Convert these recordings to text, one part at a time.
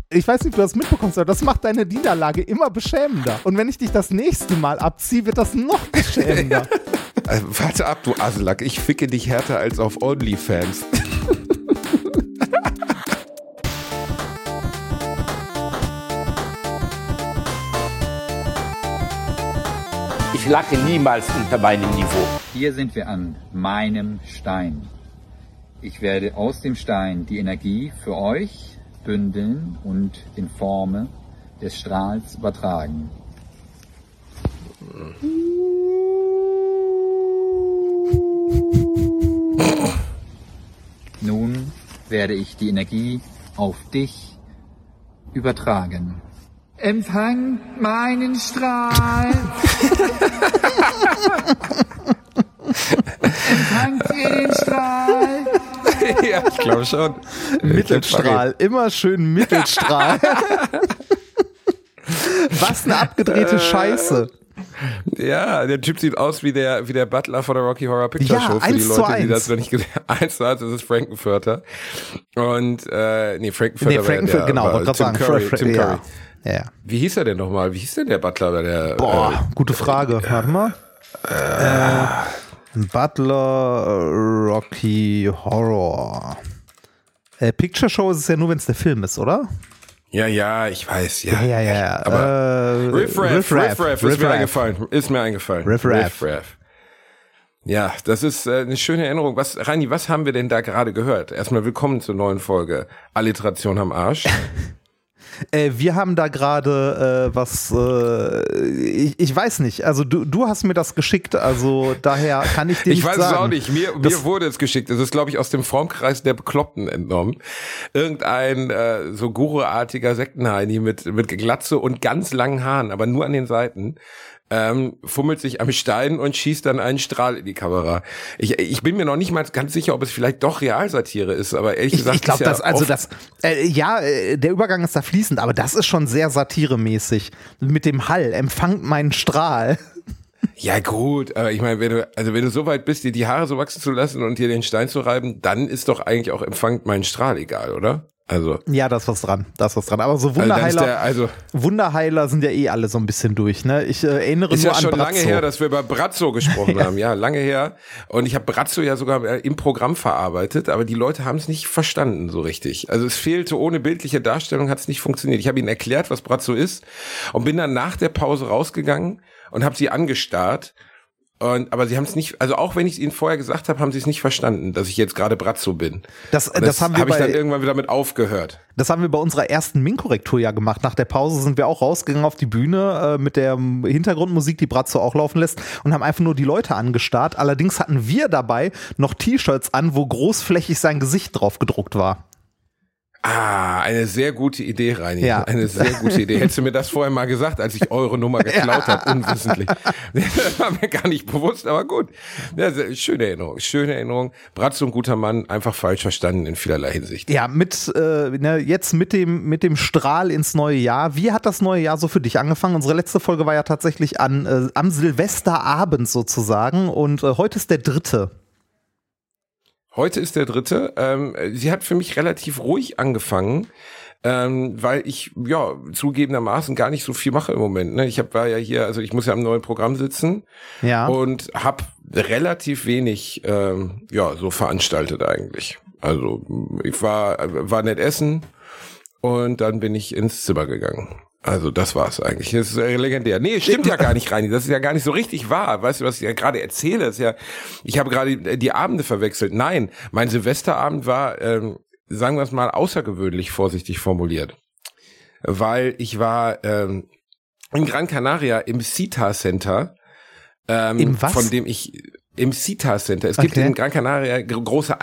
Ich weiß nicht, ob du das mitbekommst, aber das macht deine Niederlage immer beschämender. Und wenn ich dich das nächste Mal abziehe, wird das noch beschämender. Warte ab, du Aselack. Ich ficke dich härter als auf OnlyFans. Ich lache niemals unter meinem Niveau. Hier sind wir an meinem Stein. Ich werde aus dem Stein die Energie für euch bündeln und in Form des Strahls übertragen. Nun werde ich die Energie auf dich übertragen. Empfang meinen Strahl. Empfangt ihr den Strahl? Ja, ich glaube schon. Mittelstrahl, immer schön Mittelstrahl. Was eine abgedrehte Scheiße. Ja, der Typ sieht aus wie der Butler von der Rocky Horror Picture Show. Für die Leute, die das noch nicht gesehen haben. 1:1, das ist Frankenfurter. Und, Frankenfurter, genau, wollte gerade sagen. Tim Curry. Ja. Wie hieß er denn nochmal? Wie hieß denn der Butler bei der? Gute Frage. Warte mal. Butler Rocky Horror. Picture Show ist es ja nur, wenn es der Film ist, oder? Ja, ich weiß, ja. Ja. Aber Riff Raff ist mir eingefallen. Riff Raff. Ja, das ist eine schöne Erinnerung. Reini, was haben wir denn da gerade gehört? Erstmal willkommen zur neuen Folge Alliteration am Arsch. Wir haben da gerade ich weiß nicht, also du hast mir das geschickt, also daher kann ich dir nicht sagen. Ich weiß es auch nicht, mir wurde es geschickt, es ist glaube ich aus dem Formkreis der Bekloppten entnommen. Irgendein so Guru-artiger Sektenheini mit Glatze und ganz langen Haaren, aber nur an den Seiten. Fummelt sich am Stein und schießt dann einen Strahl in die Kamera. Ich bin mir noch nicht mal ganz sicher, ob es vielleicht doch Realsatire ist, aber ehrlich gesagt. Ich glaube, der Übergang ist da fließend, aber das ist schon sehr satiremäßig. Mit dem Hall, empfangt meinen Strahl. Ja gut, aber ich meine, wenn du so weit bist, dir die Haare so wachsen zu lassen und dir den Stein zu reiben, dann ist doch eigentlich auch empfangt meinen Strahl egal, oder? Also. Ja, da ist was dran. Aber so Wunderheiler sind ja eh alle so ein bisschen durch, ne? Ich erinnere nur an Brazzo. Ist ja schon lange her, dass wir über Brazzo gesprochen haben. Ja, lange her. Und ich habe Brazzo ja sogar im Programm verarbeitet, aber die Leute haben es nicht verstanden so richtig. Also es fehlte, ohne bildliche Darstellung hat es nicht funktioniert. Ich habe ihnen erklärt, was Brazzo ist und bin dann nach der Pause rausgegangen und habe sie angestarrt. Aber sie haben es nicht, also auch wenn ich es ihnen vorher gesagt habe, haben sie es nicht verstanden, dass ich jetzt gerade Brazzo bin. Das habe ich dann irgendwann wieder mit aufgehört. Das haben wir bei unserer ersten Min-Korrektur ja gemacht. Nach der Pause sind wir auch rausgegangen auf die Bühne mit der Hintergrundmusik, die Brazzo auch laufen lässt, und haben einfach nur die Leute angestarrt. Allerdings hatten wir dabei noch T-Shirts an, wo großflächig sein Gesicht drauf gedruckt war. Eine sehr gute Idee, Reini. Ja. Eine sehr gute Idee. Hättest du mir das vorher mal gesagt, als ich eure Nummer geklaut habe, unwissentlich. Das war mir gar nicht bewusst, aber gut. Ja, schöne Erinnerung. Brazzo, ein guter Mann, einfach falsch verstanden in vielerlei Hinsicht. Ja, jetzt mit dem Strahl ins neue Jahr. Wie hat das neue Jahr so für dich angefangen? Unsere letzte Folge war ja tatsächlich am Silvesterabend sozusagen, und heute ist der 3. Heute ist der 3. Sie hat für mich relativ ruhig angefangen, weil ich zugegebenermaßen gar nicht so viel mache im Moment. Ne? Ich muss ja am neuen Programm sitzen, und habe relativ wenig so veranstaltet eigentlich. Also ich war nett essen und dann bin ich ins Zimmer gegangen. Also das war's eigentlich. Das ist legendär. Nee, stimmt ja gar nicht, Reini. Das ist ja gar nicht so richtig wahr. Weißt du, was ich ja gerade erzähle? Das ist ja, ich habe gerade die Abende verwechselt. Nein, mein Silvesterabend war, sagen wir es mal, außergewöhnlich vorsichtig formuliert. Weil ich war in Gran Canaria im Sita Center. Im was? Im Sita Center. Es gibt in Gran Canaria große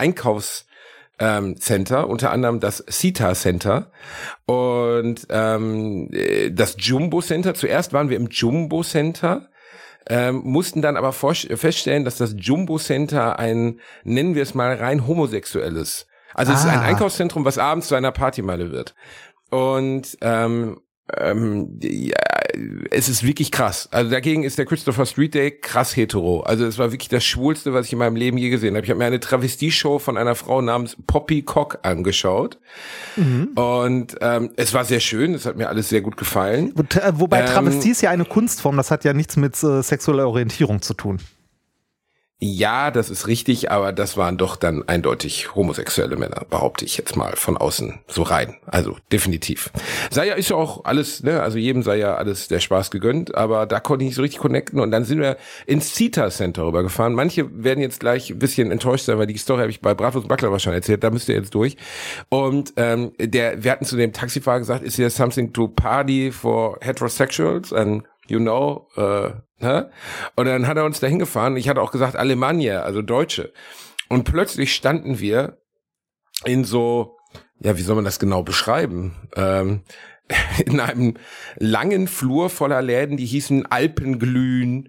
Center, unter anderem das Sita Center und das Jumbo Center. Zuerst waren wir im Jumbo Center, mussten dann aber feststellen, dass das Jumbo Center nennen wir es mal, rein homosexuelles. Also es ist ein Einkaufszentrum, was abends zu einer Partymeile wird. Und es ist wirklich krass. Also dagegen ist der Christopher Street Day krass hetero. Also es war wirklich das Schwulste, was ich in meinem Leben je gesehen habe. Ich habe mir eine Travestie-Show von einer Frau namens Poppy Cock angeschaut. Und es war sehr schön, es hat mir alles sehr gut gefallen. Wobei Travestie ist ja eine Kunstform, das hat ja nichts mit sexueller Orientierung zu tun. Ja, das ist richtig, aber das waren doch dann eindeutig homosexuelle Männer, behaupte ich jetzt mal von außen so rein. Also definitiv. Sei ja, ist ja auch alles, ne, also jedem sei ja alles der Spaß gegönnt, aber da konnte ich nicht so richtig connecten und dann sind wir ins Cita Center rübergefahren. Manche werden jetzt gleich ein bisschen enttäuscht sein, weil die Story habe ich bei Bratwurst und Baklava schon erzählt, da müsst ihr jetzt durch. Und wir hatten zu dem Taxifahrer gesagt, is there something to party for heterosexuals? And you know, ne? Und dann hat er uns dahin gefahren. Ich hatte auch gesagt, Alemannia, also Deutsche. Und plötzlich standen wir in so, ja, wie soll man das genau beschreiben? In einem langen Flur voller Läden, die hießen Alpenglühen,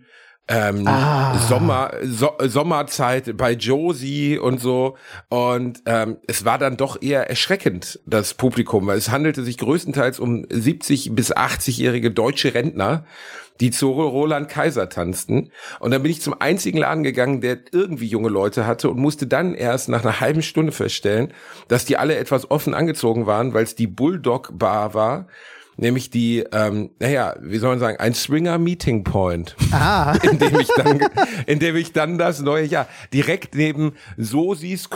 Sommerzeit bei Josie und so. Und es war dann doch eher erschreckend, das Publikum, weil es handelte sich größtenteils um 70- bis 80-jährige deutsche Rentner, die zu Roland Kaiser tanzten. Und dann bin ich zum einzigen Laden gegangen, der irgendwie junge Leute hatte und musste dann erst nach einer halben Stunde feststellen, dass die alle etwas offen angezogen waren, weil es die Bulldog Bar war. Nämlich die, wie soll man sagen, ein Swinger Meeting Point, in dem ich dann das neue Jahr direkt neben Susis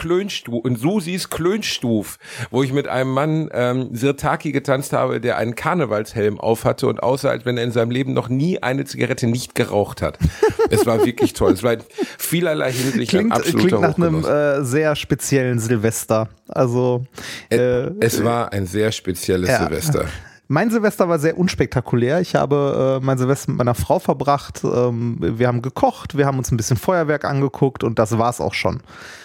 Klönstuf, wo ich mit einem Mann Sirtaki getanzt habe, der einen Karnevalshelm aufhatte und aussah, als wenn er in seinem Leben noch nie eine Zigarette nicht geraucht hat. Es war wirklich toll. Es war in vielerlei Hinsicht ein absoluter Klingt nach einem sehr speziellen Silvester. Also es war ein sehr spezielles Silvester. Mein Silvester war sehr unspektakulär. Ich habe mein Silvester mit meiner Frau verbracht. Wir haben gekocht, wir haben uns ein bisschen Feuerwerk angeguckt und das war's auch schon.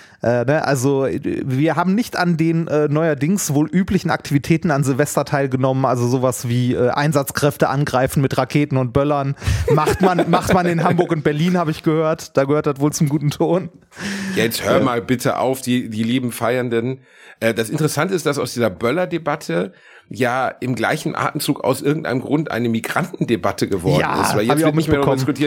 Also wir haben nicht an den neuerdings wohl üblichen Aktivitäten an Silvester teilgenommen, also sowas wie Einsatzkräfte angreifen mit Raketen und Böllern. Macht man in Hamburg und Berlin, habe ich gehört. Da gehört das wohl zum guten Ton. Jetzt hör mal bitte auf, die lieben Feiernden. Das Interessante ist, dass aus dieser Böller-Debatte ja im gleichen Atemzug aus irgendeinem Grund eine Migrantendebatte geworden ist. Weil jetzt wird nicht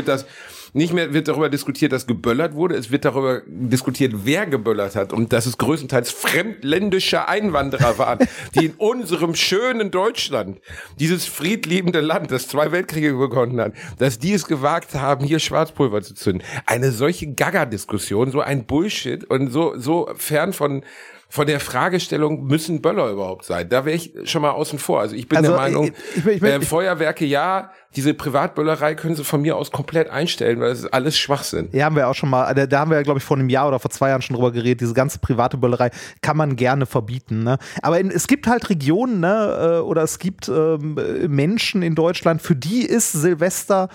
mehr darüber diskutiert, dass geböllert wurde. Es wird darüber diskutiert, wer geböllert hat und dass es größtenteils fremdländische Einwanderer waren, die in unserem schönen Deutschland, dieses friedliebende Land, das 2 Weltkriege begonnen hat, dass die es gewagt haben, hier Schwarzpulver zu zünden. Eine solche Gaga-Diskussion, so ein Bullshit und so fern von der Fragestellung, müssen Böller überhaupt sein? Da wäre ich schon mal außen vor. Also ich bin der Meinung, Feuerwerke ja, diese Privatböllerei können sie von mir aus komplett einstellen, weil das ist alles Schwachsinn. Ja, haben wir auch schon mal, da haben wir ja, glaube ich, vor einem Jahr oder vor 2 Jahren schon drüber geredet, diese ganze private Böllerei kann man gerne verbieten. Ne? Aber es gibt halt Regionen, ne, oder es gibt Menschen in Deutschland, für die ist Silvester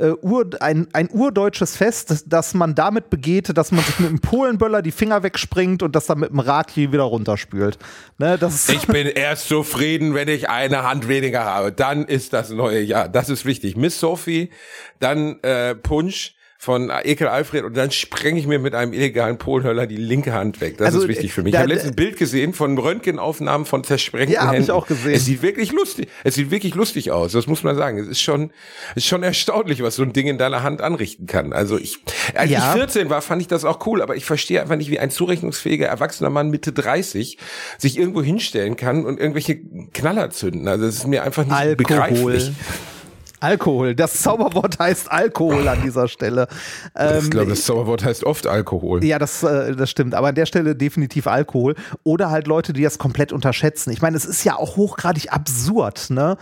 ein urdeutsches Fest, das man damit begeht, dass man sich mit einem Polenböller die Finger wegspringt und das dann mit dem Raki wieder runterspült. Ne, ich bin erst zufrieden, wenn ich eine Hand weniger habe. Dann ist das neue Jahr. Das ist wichtig. Miss Sophie, dann Punsch von Ekel Alfred und dann sprenge ich mir mit einem illegalen Polenhöller die linke Hand weg. Das ist wichtig für mich. Ich habe letztens ein Bild gesehen von Röntgenaufnahmen von zersprengten Händen. Ja, habe ich auch gesehen. Es sieht wirklich lustig aus. Das muss man sagen. Es ist schon erstaunlich, was so ein Ding in deiner Hand anrichten kann. Also als ich 14 war, fand ich das auch cool, aber ich verstehe einfach nicht, wie ein zurechnungsfähiger erwachsener Mann Mitte 30 sich irgendwo hinstellen kann und irgendwelche Knaller zünden. Also das ist mir einfach nicht begreiflich. Alkohol. Das Zauberwort heißt Alkohol an dieser Stelle. Ich glaube, das Zauberwort heißt oft Alkohol. Ja, das stimmt. Aber an der Stelle definitiv Alkohol. Oder halt Leute, die das komplett unterschätzen. Ich meine, es ist ja auch hochgradig absurd, ne?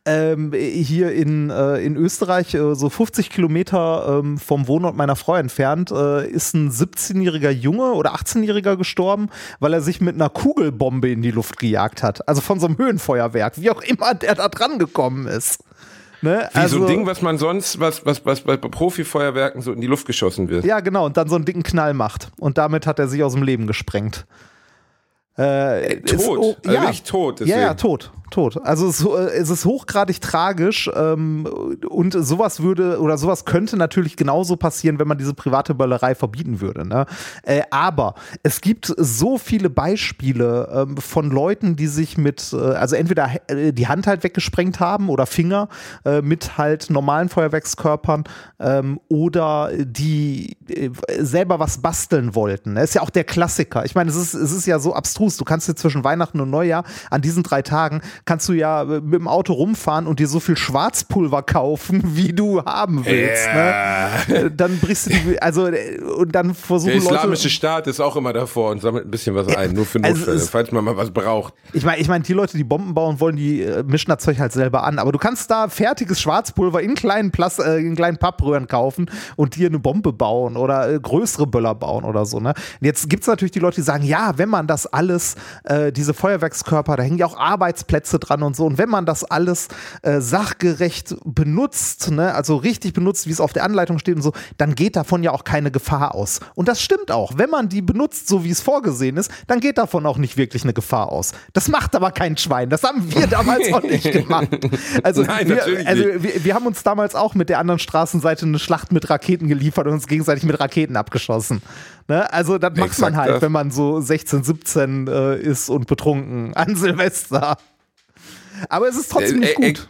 Hier in Österreich, so 50 Kilometer vom Wohnort meiner Frau entfernt, ist ein 17-jähriger Junge oder 18-jähriger gestorben, weil er sich mit einer Kugelbombe in die Luft gejagt hat. Also von so einem Höhenfeuerwerk, wie auch immer der da dran gekommen ist. Ne? Wie so ein Ding, was man sonst, was bei Profifeuerwerken so in die Luft geschossen wird. Ja, genau, und dann so einen dicken Knall macht. Und damit hat er sich aus dem Leben gesprengt. Tot? Wirklich tot? Deswegen. Ja, tot. tot. Also es ist hochgradig tragisch und sowas könnte natürlich genauso passieren, wenn man diese private Böllerei verbieten würde. Ne? Aber es gibt so viele Beispiele von Leuten, die sich also entweder die Hand halt weggesprengt haben oder Finger mit halt normalen Feuerwerkskörpern oder die selber was basteln wollten. Das ist ja auch der Klassiker. Ich meine, es ist ja so abstrus. Du kannst dir zwischen Weihnachten und Neujahr an diesen 3 Tagen kannst du ja mit dem Auto rumfahren und dir so viel Schwarzpulver kaufen, wie du haben willst. Ne? Dann brichst du und dann versuchen Leute. Der Islamische Staat ist auch immer davor und sammelt ein bisschen was ein, nur für Notfälle, falls man mal was braucht. Ich meine, die Leute, die Bomben bauen wollen, die mischen das Zeug halt selber an. Aber du kannst da fertiges Schwarzpulver in kleinen Pappröhren kaufen und dir eine Bombe bauen oder größere Böller bauen oder so. Ne? Und jetzt gibt es natürlich die Leute, die sagen, ja, wenn man das alles, diese Feuerwerkskörper, da hängen ja auch Arbeitsplätze dran und so. Und wenn man das alles sachgerecht benutzt, ne, also richtig benutzt, wie es auf der Anleitung steht und so, dann geht davon ja auch keine Gefahr aus. Und das stimmt auch. Wenn man die benutzt, so wie es vorgesehen ist, dann geht davon auch nicht wirklich eine Gefahr aus. Das macht aber kein Schwein. Das haben wir damals auch nicht gemacht. Also, Nein, wir haben uns damals auch mit der anderen Straßenseite eine Schlacht mit Raketen geliefert und uns gegenseitig mit Raketen abgeschossen. Ne? Also das macht man halt, wenn man so 16, 17 ist und betrunken an Silvester. Aber es ist trotzdem nicht gut.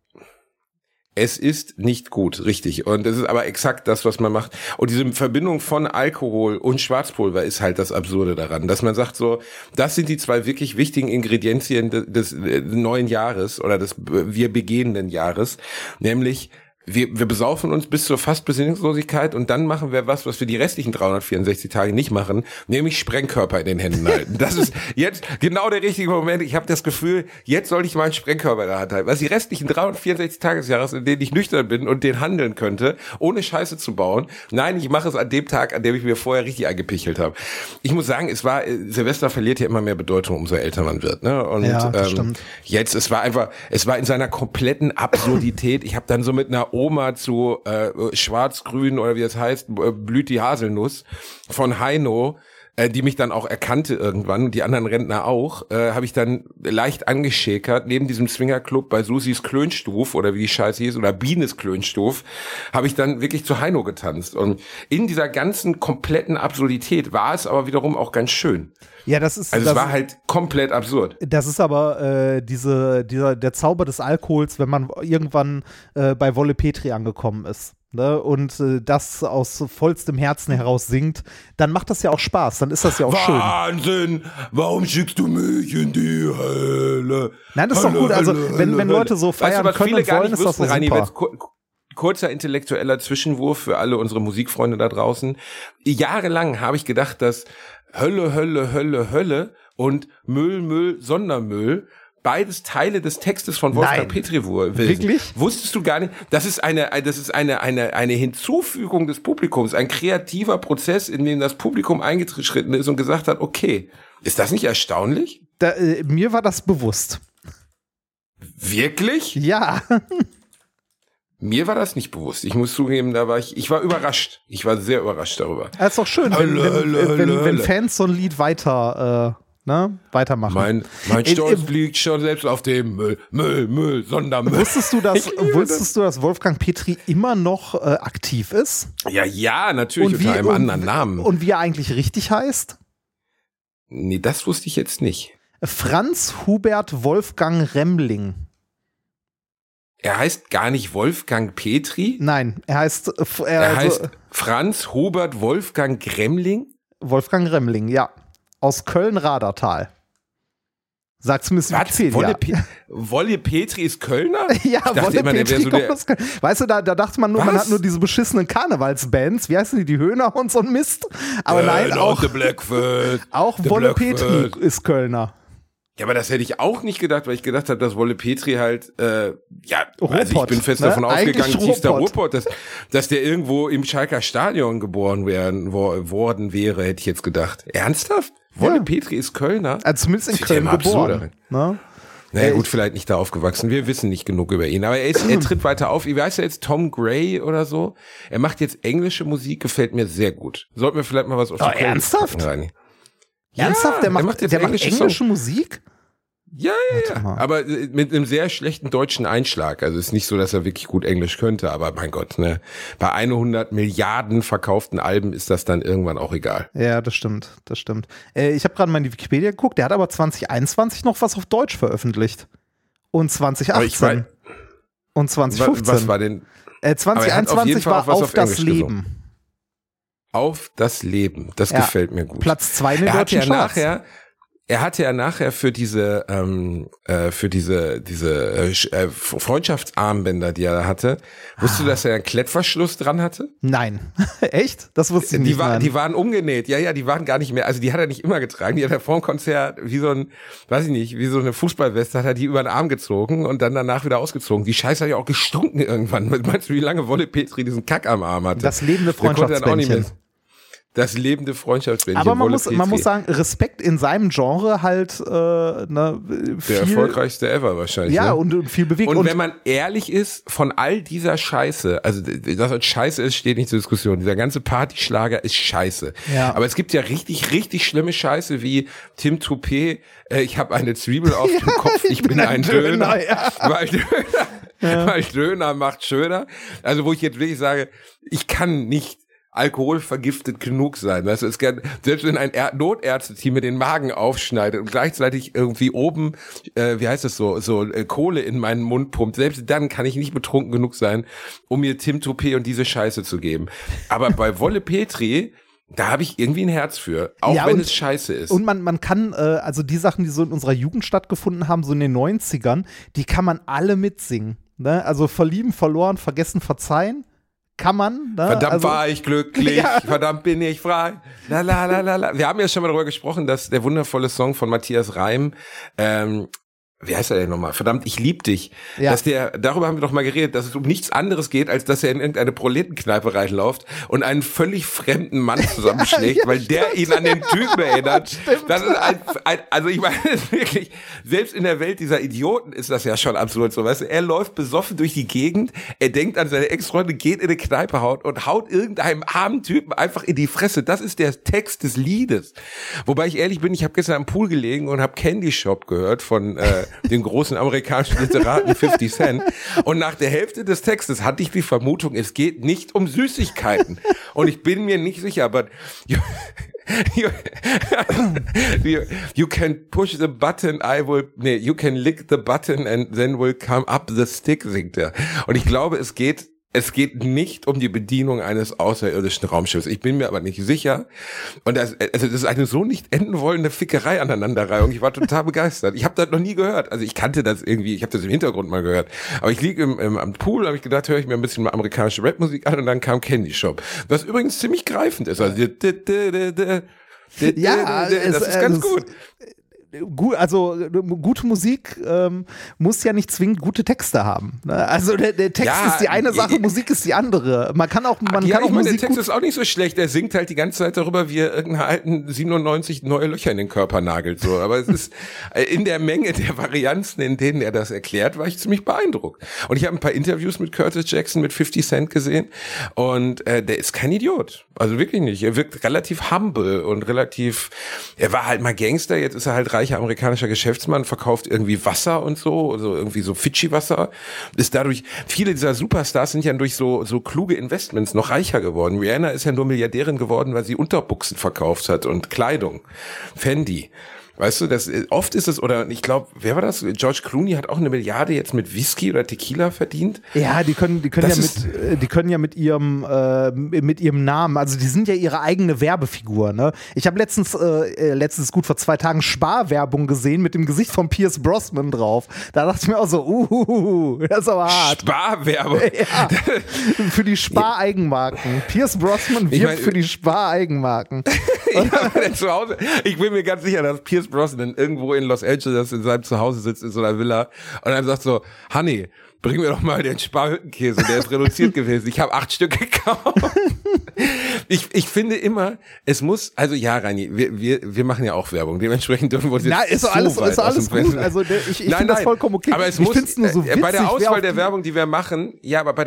Es ist nicht gut, richtig. Und es ist aber exakt das, was man macht. Und diese Verbindung von Alkohol und Schwarzpulver ist halt das Absurde daran, dass man sagt so, das sind die 2 wirklich wichtigen Ingredienzien des neuen Jahres oder des wir begehenden Jahres, nämlich wir besaufen uns bis zur fast Besinnungslosigkeit und dann machen wir was wir die restlichen 364 Tage nicht machen, nämlich Sprengkörper in den Händen halten. Das ist jetzt genau der richtige Moment. Ich habe das Gefühl, jetzt soll ich mal einen Sprengkörper in der Hand halten. Was die restlichen 364 Tage des Jahres, in denen ich nüchtern bin und den handeln könnte, ohne Scheiße zu bauen. Nein, ich mache es an dem Tag, an dem ich mir vorher richtig eingepichelt habe. Ich muss sagen, Silvester verliert ja immer mehr Bedeutung, umso älter man wird. Ne? Und ja, das stimmt. Jetzt, es war in seiner kompletten Absurdität. Ich habe dann so mit einer Oma zu Schwarz-Grün oder wie das heißt, blüht die Haselnuss von Heino, die mich dann auch erkannte irgendwann und die anderen Rentner auch, habe ich dann leicht angeschäkert, neben diesem Swingerclub bei Susis Klönstuf oder wie die Scheiße hieß, oder Bienes Klönstuf, habe ich dann wirklich zu Heino getanzt. Und in dieser ganzen kompletten Absurdität war es aber wiederum auch ganz schön. Ja, es war halt komplett absurd. Das ist aber der Zauber des Alkohols, wenn man irgendwann bei Wolle Petri angekommen ist. Ne, und das aus vollstem Herzen heraus singt, dann macht das ja auch Spaß, dann ist das ja auch schön. Wahnsinn, warum schickst du mich in die Hölle? Nein, das ist doch gut, also wenn Leute so feiern können und wollen, ist das so super. Kurzer intellektueller Zwischenwurf für alle unsere Musikfreunde da draußen. Jahrelang habe ich gedacht, dass Hölle, Hölle, Hölle, Hölle und Müll, Müll, Sondermüll beides Teile des Textes von Wolfgang Petri sind. Wirklich? Wusstest du gar nicht? Das ist eine Hinzufügung des Publikums, ein kreativer Prozess, in dem das Publikum eingeschritten ist und gesagt hat, okay, ist das nicht erstaunlich? Mir war das bewusst. Wirklich? Ja. Mir war das nicht bewusst. Ich muss zugeben, ich war überrascht. Ich war sehr überrascht darüber. Das ist doch schön, wenn Fans so ein Lied weitermachen. Mein Stolz liegt schon selbst auf dem Müll, Sondermüll. Wusstest du, dass Wolfgang Petri immer noch aktiv ist? Ja, natürlich, unter einem anderen Namen. Und wie er eigentlich richtig heißt? Nee, das wusste ich jetzt nicht. Franz Hubert Wolfgang Remling. Er heißt gar nicht Wolfgang Petri? Nein, er heißt Franz Hubert Wolfgang Remling? Wolfgang Remling, ja. Aus Köln-Radertal. Sagt zumindest Wikipedia. Wolle Petri ist Kölner? Ja, Wolle Petri kommt aus Köln. Weißt du, da dachte man nur, man hat nur diese beschissenen Karnevalsbands. Wie heißen die Höhner und so ein Mist? Aber nein, auch Wolle Petri ist Kölner. Ja, aber das hätte ich auch nicht gedacht, weil ich gedacht habe, dass Wolle Petri halt, Ruhrpott, also ich bin fest davon ausgegangen, tiefster Ruhrpott, dass der irgendwo im Schalker Stadion geboren worden wäre, hätte ich jetzt gedacht. Ernsthaft? Wolle Petri ist Kölner? Also zumindest in Köln geboren. Ne? Naja, gut, vielleicht nicht da aufgewachsen. Wir wissen nicht genug über ihn. Aber er tritt weiter auf. Wie heißt er jetzt? Tom Gray oder so? Er macht jetzt englische Musik, gefällt mir sehr gut. Sollten wir vielleicht mal was auf die Ernsthaft? Rein. Ernsthaft? Der macht englische Musik? Ja. Aber mit einem sehr schlechten deutschen Einschlag. Also es ist nicht so, dass er wirklich gut Englisch könnte, aber mein Gott, ne? Bei 100 Milliarden verkauften Alben ist das dann irgendwann auch egal. Ja, das stimmt. Ich habe gerade mal in die Wikipedia geguckt, der hat aber 2021 noch was auf Deutsch veröffentlicht. Und 2018. Und 2015. Was war denn? 2021 war auf das Leben. Gesungen. Auf das Leben, das gefällt mir gut. Platz 2 in den deutschen Charts. Er hatte ja nachher für diese Freundschaftsarmbänder, die er da hatte, wusstest du, dass er einen Klettverschluss dran hatte? Nein. Echt? Das wusste ich nicht. Die waren umgenäht. Ja, die waren gar nicht mehr, also die hat er nicht immer getragen. Die hat er vor dem Konzert wie so eine Fußballweste hat er die über den Arm gezogen und dann danach wieder ausgezogen. Die Scheiße hat ja auch gestunken irgendwann. Meinst du, wie lange Wolle Petri diesen Kack am Arm hatte? Das lebende Freundschaftsbändchen. Das lebende Freundschaftsbändchen. Aber man muss sagen, Respekt in seinem Genre halt der erfolgreichste ever wahrscheinlich. Ja, ne? und viel bewegt. Und wenn man ehrlich ist, von all dieser Scheiße, also dass das Scheiße ist, steht nicht zur Diskussion. Dieser ganze Partyschlager ist Scheiße. Ja. Aber es gibt ja richtig, richtig schlimme Scheiße wie Tim Toupet, ich habe eine Zwiebel auf dem Kopf, ich bin ein Döner. Ja. Weil Döner macht schöner. Also wo ich jetzt wirklich sage, ich kann nicht alkoholvergiftet genug sein. Weißt du, selbst wenn ein Notärzteteam mir den Magen aufschneidet und gleichzeitig irgendwie oben, Kohle in meinen Mund pumpt, selbst dann kann ich nicht betrunken genug sein, um mir Tim Toupet und diese Scheiße zu geben. Aber bei Wolle Petri, da habe ich irgendwie ein Herz für, auch wenn es scheiße ist. Und man kann, also die Sachen, die so in unserer Jugend stattgefunden haben, so in den 90ern, die kann man alle mitsingen. Ne? Also verlieben, verloren, vergessen, verzeihen. Kann man. Ne? Verdammt war ich glücklich, verdammt bin ich frei. La la la la la. Wir haben ja schon mal darüber gesprochen, dass der wundervolle Song von Matthias Reim, wie heißt er denn nochmal? Verdammt, ich lieb dich. Ja. Darüber haben wir doch mal geredet, dass es um nichts anderes geht, als dass er in irgendeine Proletenkneipe reinläuft und einen völlig fremden Mann zusammenschlägt, weil der ihn an den Typen erinnert. Das ist also ich meine, wirklich, selbst in der Welt dieser Idioten ist das ja schon absurd so, weißt du, er läuft besoffen durch die Gegend, er denkt an seine Ex-Freundin, geht in eine Kneipe und haut irgendeinem armen Typen einfach in die Fresse. Das ist der Text des Liedes. Wobei ich ehrlich bin, ich habe gestern am Pool gelegen und habe Candy Shop gehört von den großen amerikanischen Literaten 50 Cent. Und nach der Hälfte des Textes hatte ich die Vermutung, es geht nicht um Süßigkeiten. Und ich bin mir nicht sicher, aber you can push the button, you can lick the button and then will come up the stick, singt er. Und ich glaube, es geht nicht um die Bedienung eines außerirdischen Raumschiffs. Ich bin mir aber nicht sicher. Und das ist eine so nicht enden wollende Fickerei aneinanderreihung. Ich war total begeistert. Ich habe das noch nie gehört. Also ich kannte das irgendwie, ich habe das im Hintergrund mal gehört. Aber ich liege am Pool, habe ich gedacht, höre ich mir ein bisschen amerikanische Rapmusik an und dann kam Candy Shop. Was übrigens ziemlich greifend ist. Also ja, das ist ganz gut. Gut, also gute Musik muss ja nicht zwingend gute Texte haben. Ne? Also der Text ist die eine Sache, Musik ist die andere. Man kann auch Musik der Text ist auch nicht so schlecht. Er singt halt die ganze Zeit darüber, wie er irgendeinen alten 97 neue Löcher in den Körper nagelt. So, aber es ist in der Menge der Varianzen, in denen er das erklärt, war ich ziemlich beeindruckt. Und ich habe ein paar Interviews mit Curtis Jackson, mit 50 Cent gesehen und der ist kein Idiot. Also wirklich nicht. Er wirkt relativ humble und er war halt mal Gangster, jetzt ist er halt reicher amerikanischer Geschäftsmann, verkauft irgendwie Wasser und so, also irgendwie so Fidschi-Wasser, ist dadurch, viele dieser Superstars sind ja durch so kluge Investments noch reicher geworden. Rihanna ist ja nur Milliardärin geworden, weil sie Unterbuchsen verkauft hat und Kleidung. Fendi. Weißt du, oft ist es, oder ich glaube, wer war das? George Clooney hat auch 1 Milliarde jetzt mit Whisky oder Tequila verdient. Ja, die können ja mit ihrem Namen, also die sind ja ihre eigene Werbefigur, ne? Ich habe letztens gut vor 2 Tagen Sparwerbung gesehen mit dem Gesicht von Pierce Brosnan drauf. Da dachte ich mir auch so, das ist aber hart. Sparwerbung. Ja, für die Spar-Eigenmarken. Pierce Brosnan wirbt für die Spar-Eigenmarken. Zu Hause. Ich bin mir ganz sicher, dass Pierce Brosnan irgendwo in Los Angeles in seinem Zuhause sitzt, in so einer Villa und dann sagt so, Honey, bring mir doch mal den Sparhüttenkäse, der ist reduziert gewesen. Ich habe 8 Stück gekauft. Ich finde immer, es muss, also ja, Reini, wir machen ja auch Werbung, dementsprechend dürfen wir uns jetzt ist doch alles gut. Also ich finde das vollkommen okay. Aber es ich muss, find's nur so witzig, bei der Auswahl der Werbung, die wir machen,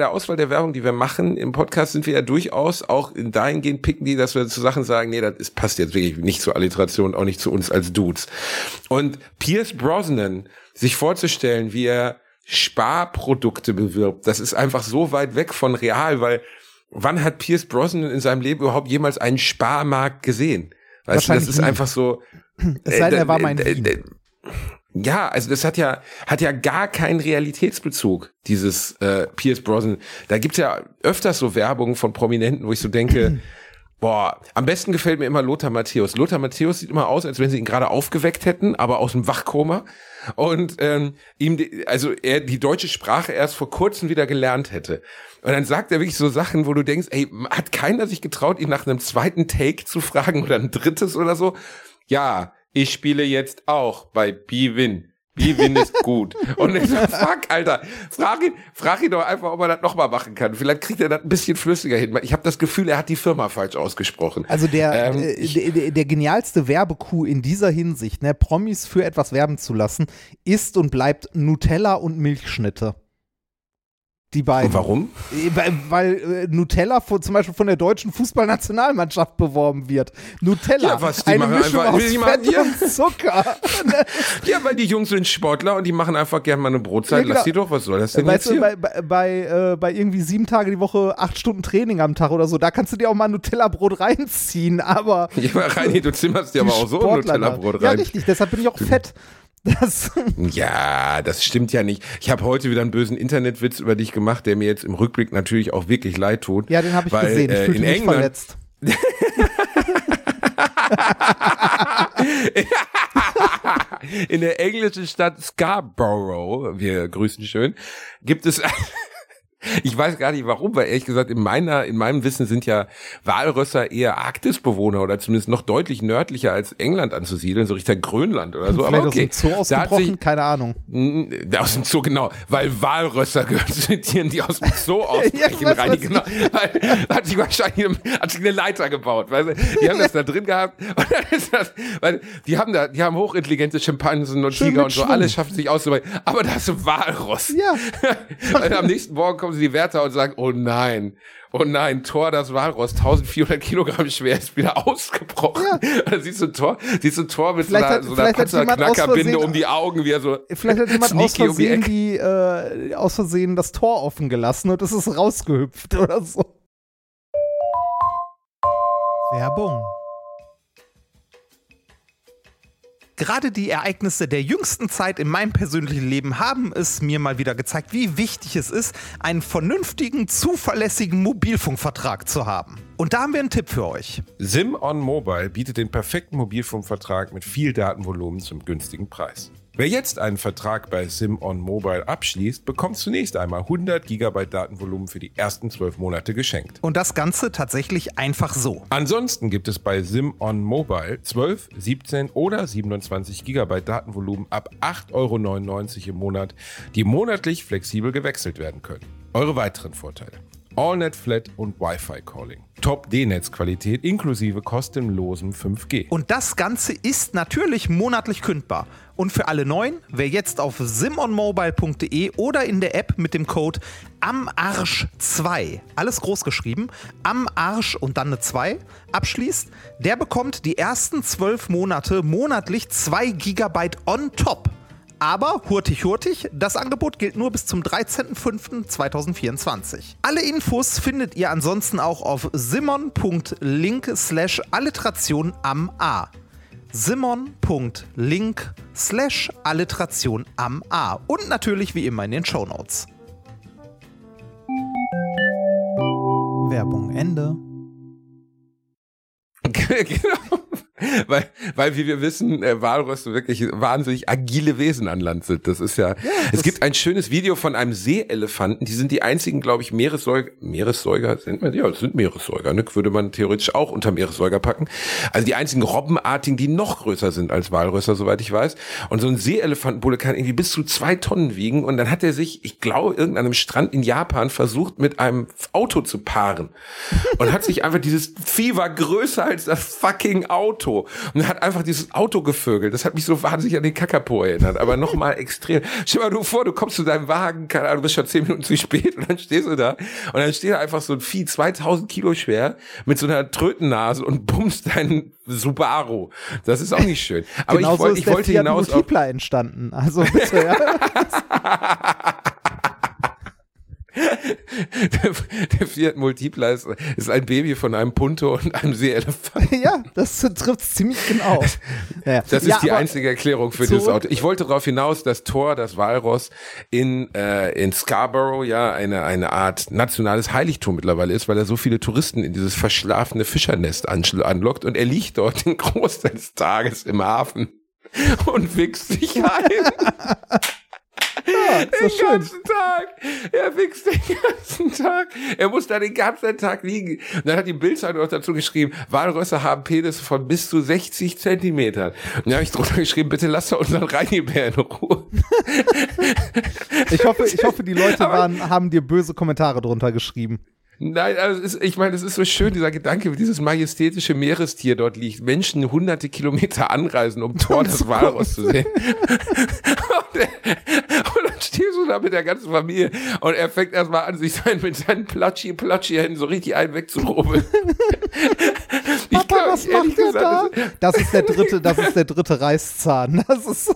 im Podcast sind wir ja durchaus auch dahingehend picken die, dass wir zu Sachen sagen, nee, das passt jetzt wirklich nicht zur Alliteration, auch nicht zu uns als Dudes. Und Pierce Brosnan sich vorzustellen, wie er Sparprodukte bewirbt, das ist einfach so weit weg von real, weil wann hat Pierce Brosnan in seinem Leben überhaupt jemals einen Sparmarkt gesehen? Weißt du, das ist einfach so. Es sei denn, er war mein Ja, also das hat ja gar keinen Realitätsbezug, dieses Pierce Brosnan. Da gibt's ja öfters so Werbung von Prominenten, wo ich so denke, boah, am besten gefällt mir immer Lothar Matthäus. Lothar Matthäus sieht immer aus, als wenn sie ihn gerade aufgeweckt hätten, aber aus dem Wachkoma. Und er die deutsche Sprache erst vor kurzem wieder gelernt hätte. Und dann sagt er wirklich so Sachen, wo du denkst, ey, hat keiner sich getraut, ihn nach einem zweiten Take zu fragen oder ein drittes oder so? Ja, ich spiele jetzt auch bei B-Win. B-Win ist gut. Und ich so, fuck, Alter, frag ihn doch einfach, ob er das nochmal machen kann. Vielleicht kriegt er das ein bisschen flüssiger hin. Ich habe das Gefühl, er hat die Firma falsch ausgesprochen. Also der genialste Werbecoup in dieser Hinsicht, ne, Promis für etwas werben zu lassen, ist und bleibt Nutella und Milchschnitte. Die beiden. Und warum? Weil Nutella zum Beispiel von der deutschen Fußballnationalmannschaft beworben wird. Nutella, ja, was, die eine machen Mischung einfach, aus Fett und Zucker. Ja, weil die Jungs sind Sportler und die machen einfach gerne mal eine Brotzeit. Ja, genau. Lass die doch, was soll das denn weißt jetzt hier? Bei irgendwie 7 Tage die Woche, 8 Stunden Training am Tag oder so, da kannst du dir auch mal ein Nutella-Brot reinziehen, aber ja, Reini, du zimmerst dir aber auch so ein Nutella-Brot rein. Ja, richtig, deshalb bin ich auch fett. Ja, das stimmt ja nicht. Ich habe heute wieder einen bösen Internetwitz über dich gemacht, der mir jetzt im Rückblick natürlich auch wirklich leid tut. Ja, den habe ich gesehen. Ich fühlte mich verletzt. In der englischen Stadt Scarborough, wir grüßen schön, gibt es ich weiß gar nicht warum, weil ehrlich gesagt in meinem Wissen sind ja Walrösser eher Arktisbewohner oder zumindest noch deutlich nördlicher als England anzusiedeln, so Richtung Grönland oder so. Vielleicht aber okay. Aus dem Zoo ausgebrochen, keine Ahnung. Aus dem Zoo, genau, weil Walrösser gehören zu den Tieren, die aus dem Zoo ausbrechen. Ja, Reini, genau. Hat sich eine Leiter gebaut, weißt du? Die haben das da drin gehabt und dann ist das, weil die haben hochintelligente Schimpansen und Tiger und so, alles schaffen sich auszubrechen, aber das ist ein Walross. Ja. Und am nächsten Morgen kommen sie die Wärter und sagen, oh nein, Thor, das Walross, 1400 Kilogramm schwer, ist wieder ausgebrochen. Ja. Da siehst du Thor mit so einer Panzerknackerbinde um die Augen, wie er so vielleicht hat jemand aus Versehen das Tor offen gelassen und es ist rausgehüpft oder so. Werbung. Gerade die Ereignisse der jüngsten Zeit in meinem persönlichen Leben haben es mir mal wieder gezeigt, wie wichtig es ist, einen vernünftigen, zuverlässigen Mobilfunkvertrag zu haben. Und da haben wir einen Tipp für euch. SimOnMobile bietet den perfekten Mobilfunkvertrag mit viel Datenvolumen zum günstigen Preis. Wer jetzt einen Vertrag bei SimOnMobile abschließt, bekommt zunächst einmal 100 GB Datenvolumen für die ersten 12 Monate geschenkt. Und das Ganze tatsächlich einfach so. Ansonsten gibt es bei SimOnMobile 12, 17 oder 27 GB Datenvolumen ab 8,99 € im Monat, die monatlich flexibel gewechselt werden können. Eure weiteren Vorteile: AllNet Flat und Wi-Fi Calling. Top-D-Netzqualität inklusive kostenlosem 5G. Und das Ganze ist natürlich monatlich kündbar. Und für alle Neuen, wer jetzt auf simonmobile.de oder in der App mit dem Code AMARSCH2, alles groß geschrieben, AMARSCH und dann eine 2, abschließt, der bekommt die ersten 12 Monate monatlich 2 GB on top. Aber hurtig, das Angebot gilt nur bis zum 13.05.2024. Alle Infos findet ihr ansonsten auch auf simon.link/Alliteration am A. simon.link/Alliteration am A. Und natürlich wie immer in den Shownotes. Werbung Ende. Genau. Weil wie wir wissen, Walrösse wirklich wahnsinnig agile Wesen an Land sind. Das ist ja es gibt ein schönes Video von einem Seeelefanten, die sind die einzigen, glaube ich, Meeressäuger sind wir, ja, das sind Meeressäuger, ne? Würde man theoretisch auch unter Meeressäuger packen. Also die einzigen Robbenartigen, die noch größer sind als Walrösser, soweit ich weiß. Und so ein Seeelefantenbulle kann irgendwie bis zu 2 Tonnen wiegen und dann hat er sich, ich glaube, irgendeinem Strand in Japan versucht, mit einem Auto zu paaren. Und hat sich einfach dieses Vieh war größer als das fucking Auto. Und er hat einfach dieses Auto gevögelt. Das hat mich so wahnsinnig an den Kakapo erinnert. Aber nochmal extrem. Stell dir mal vor, du kommst zu deinem Wagen, keine Ahnung, du bist schon 10 Minuten zu spät und dann stehst du da und dann steht da einfach so ein Vieh, 2000 Kilo schwer, mit so einer Trötennase und bummst deinen Subaru. Das ist auch nicht schön. Aber genauso ich wollte der hinaus Fiat Multipla entstanden. Also bitte, ja. Der Fiat Multipla ist ein Baby von einem Punto und einem Seeelefant. Ja, das trifft ziemlich genau. Ja. Das ist die einzige Erklärung für dieses Auto. Ich wollte darauf hinaus, dass Thor, das Walross, in Scarborough ja eine Art nationales Heiligtum mittlerweile ist, weil er so viele Touristen in dieses verschlafene Fischernest anlockt und er liegt dort den Großteil des Tages im Hafen und wichst sich ein. Ja, den ganzen Tag. Er wichst den ganzen Tag. Er muss da den ganzen Tag liegen. Und dann hat die Bildzeitung auch dazu geschrieben, Walrösser haben Penisse von bis zu 60 Zentimetern. Und da habe ich drunter geschrieben, bitte lasst doch unseren Reinibär in Ruhe. Ich hoffe, die Leute haben dir böse Kommentare drunter geschrieben. Nein, also ich meine, es ist so schön, dieser Gedanke, wie dieses majestätische Meerestier dort liegt. Menschen hunderte Kilometer anreisen, um Thor das Walross zu sehen. Und dann stehst du da mit der ganzen Familie und er fängt erstmal an, sich mit seinen Platschi-Händen so richtig einen wegzurubbeln. Papa, was macht der da? Das ist der dritte Reißzahn. Das ist...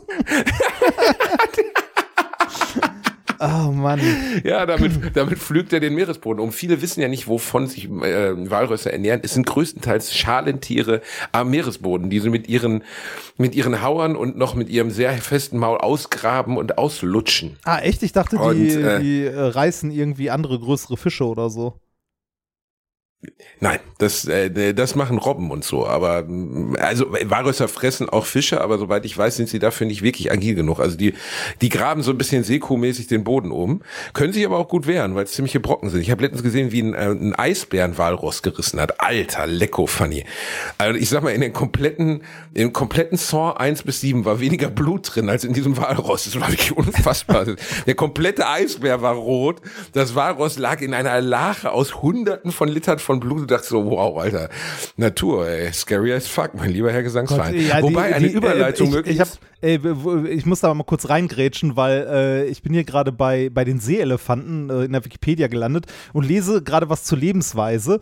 Oh Mann. Ja, damit pflügt er den Meeresboden um. Viele wissen ja nicht, wovon sich Walrösser ernähren. Es sind größtenteils Schalentiere am Meeresboden, die sie mit ihren Hauern und noch mit ihrem sehr festen Maul ausgraben und auslutschen. Ah, echt? Ich dachte, die reißen irgendwie andere größere Fische oder so. Nein, das machen Robben und so, aber also Walrösser fressen auch Fische, aber soweit ich weiß, sind sie dafür nicht wirklich agil genug. Also die graben so ein bisschen Seekuhmäßig den Boden um, können sich aber auch gut wehren, weil es ziemliche Brocken sind. Ich habe letztens gesehen, wie ein Eisbären-Walross gerissen hat. Alter, lecko funny. Also ich sag mal, im kompletten Saw 1-7 war weniger Blut drin als in diesem Walross. Das war wirklich unfassbar. Der komplette Eisbär war rot. Das Walross lag in einer Lache aus Hunderten von Litern von Blut. Du dachtest so, wow, Alter, Natur, ey, scary as fuck, mein lieber Herr Gesangsverein. Ja, wobei eine Überleitung möglich ist. Ich muss da mal kurz reingrätschen, weil ich bin hier gerade bei den Seeelefanten in der Wikipedia gelandet und lese gerade was zur Lebensweise.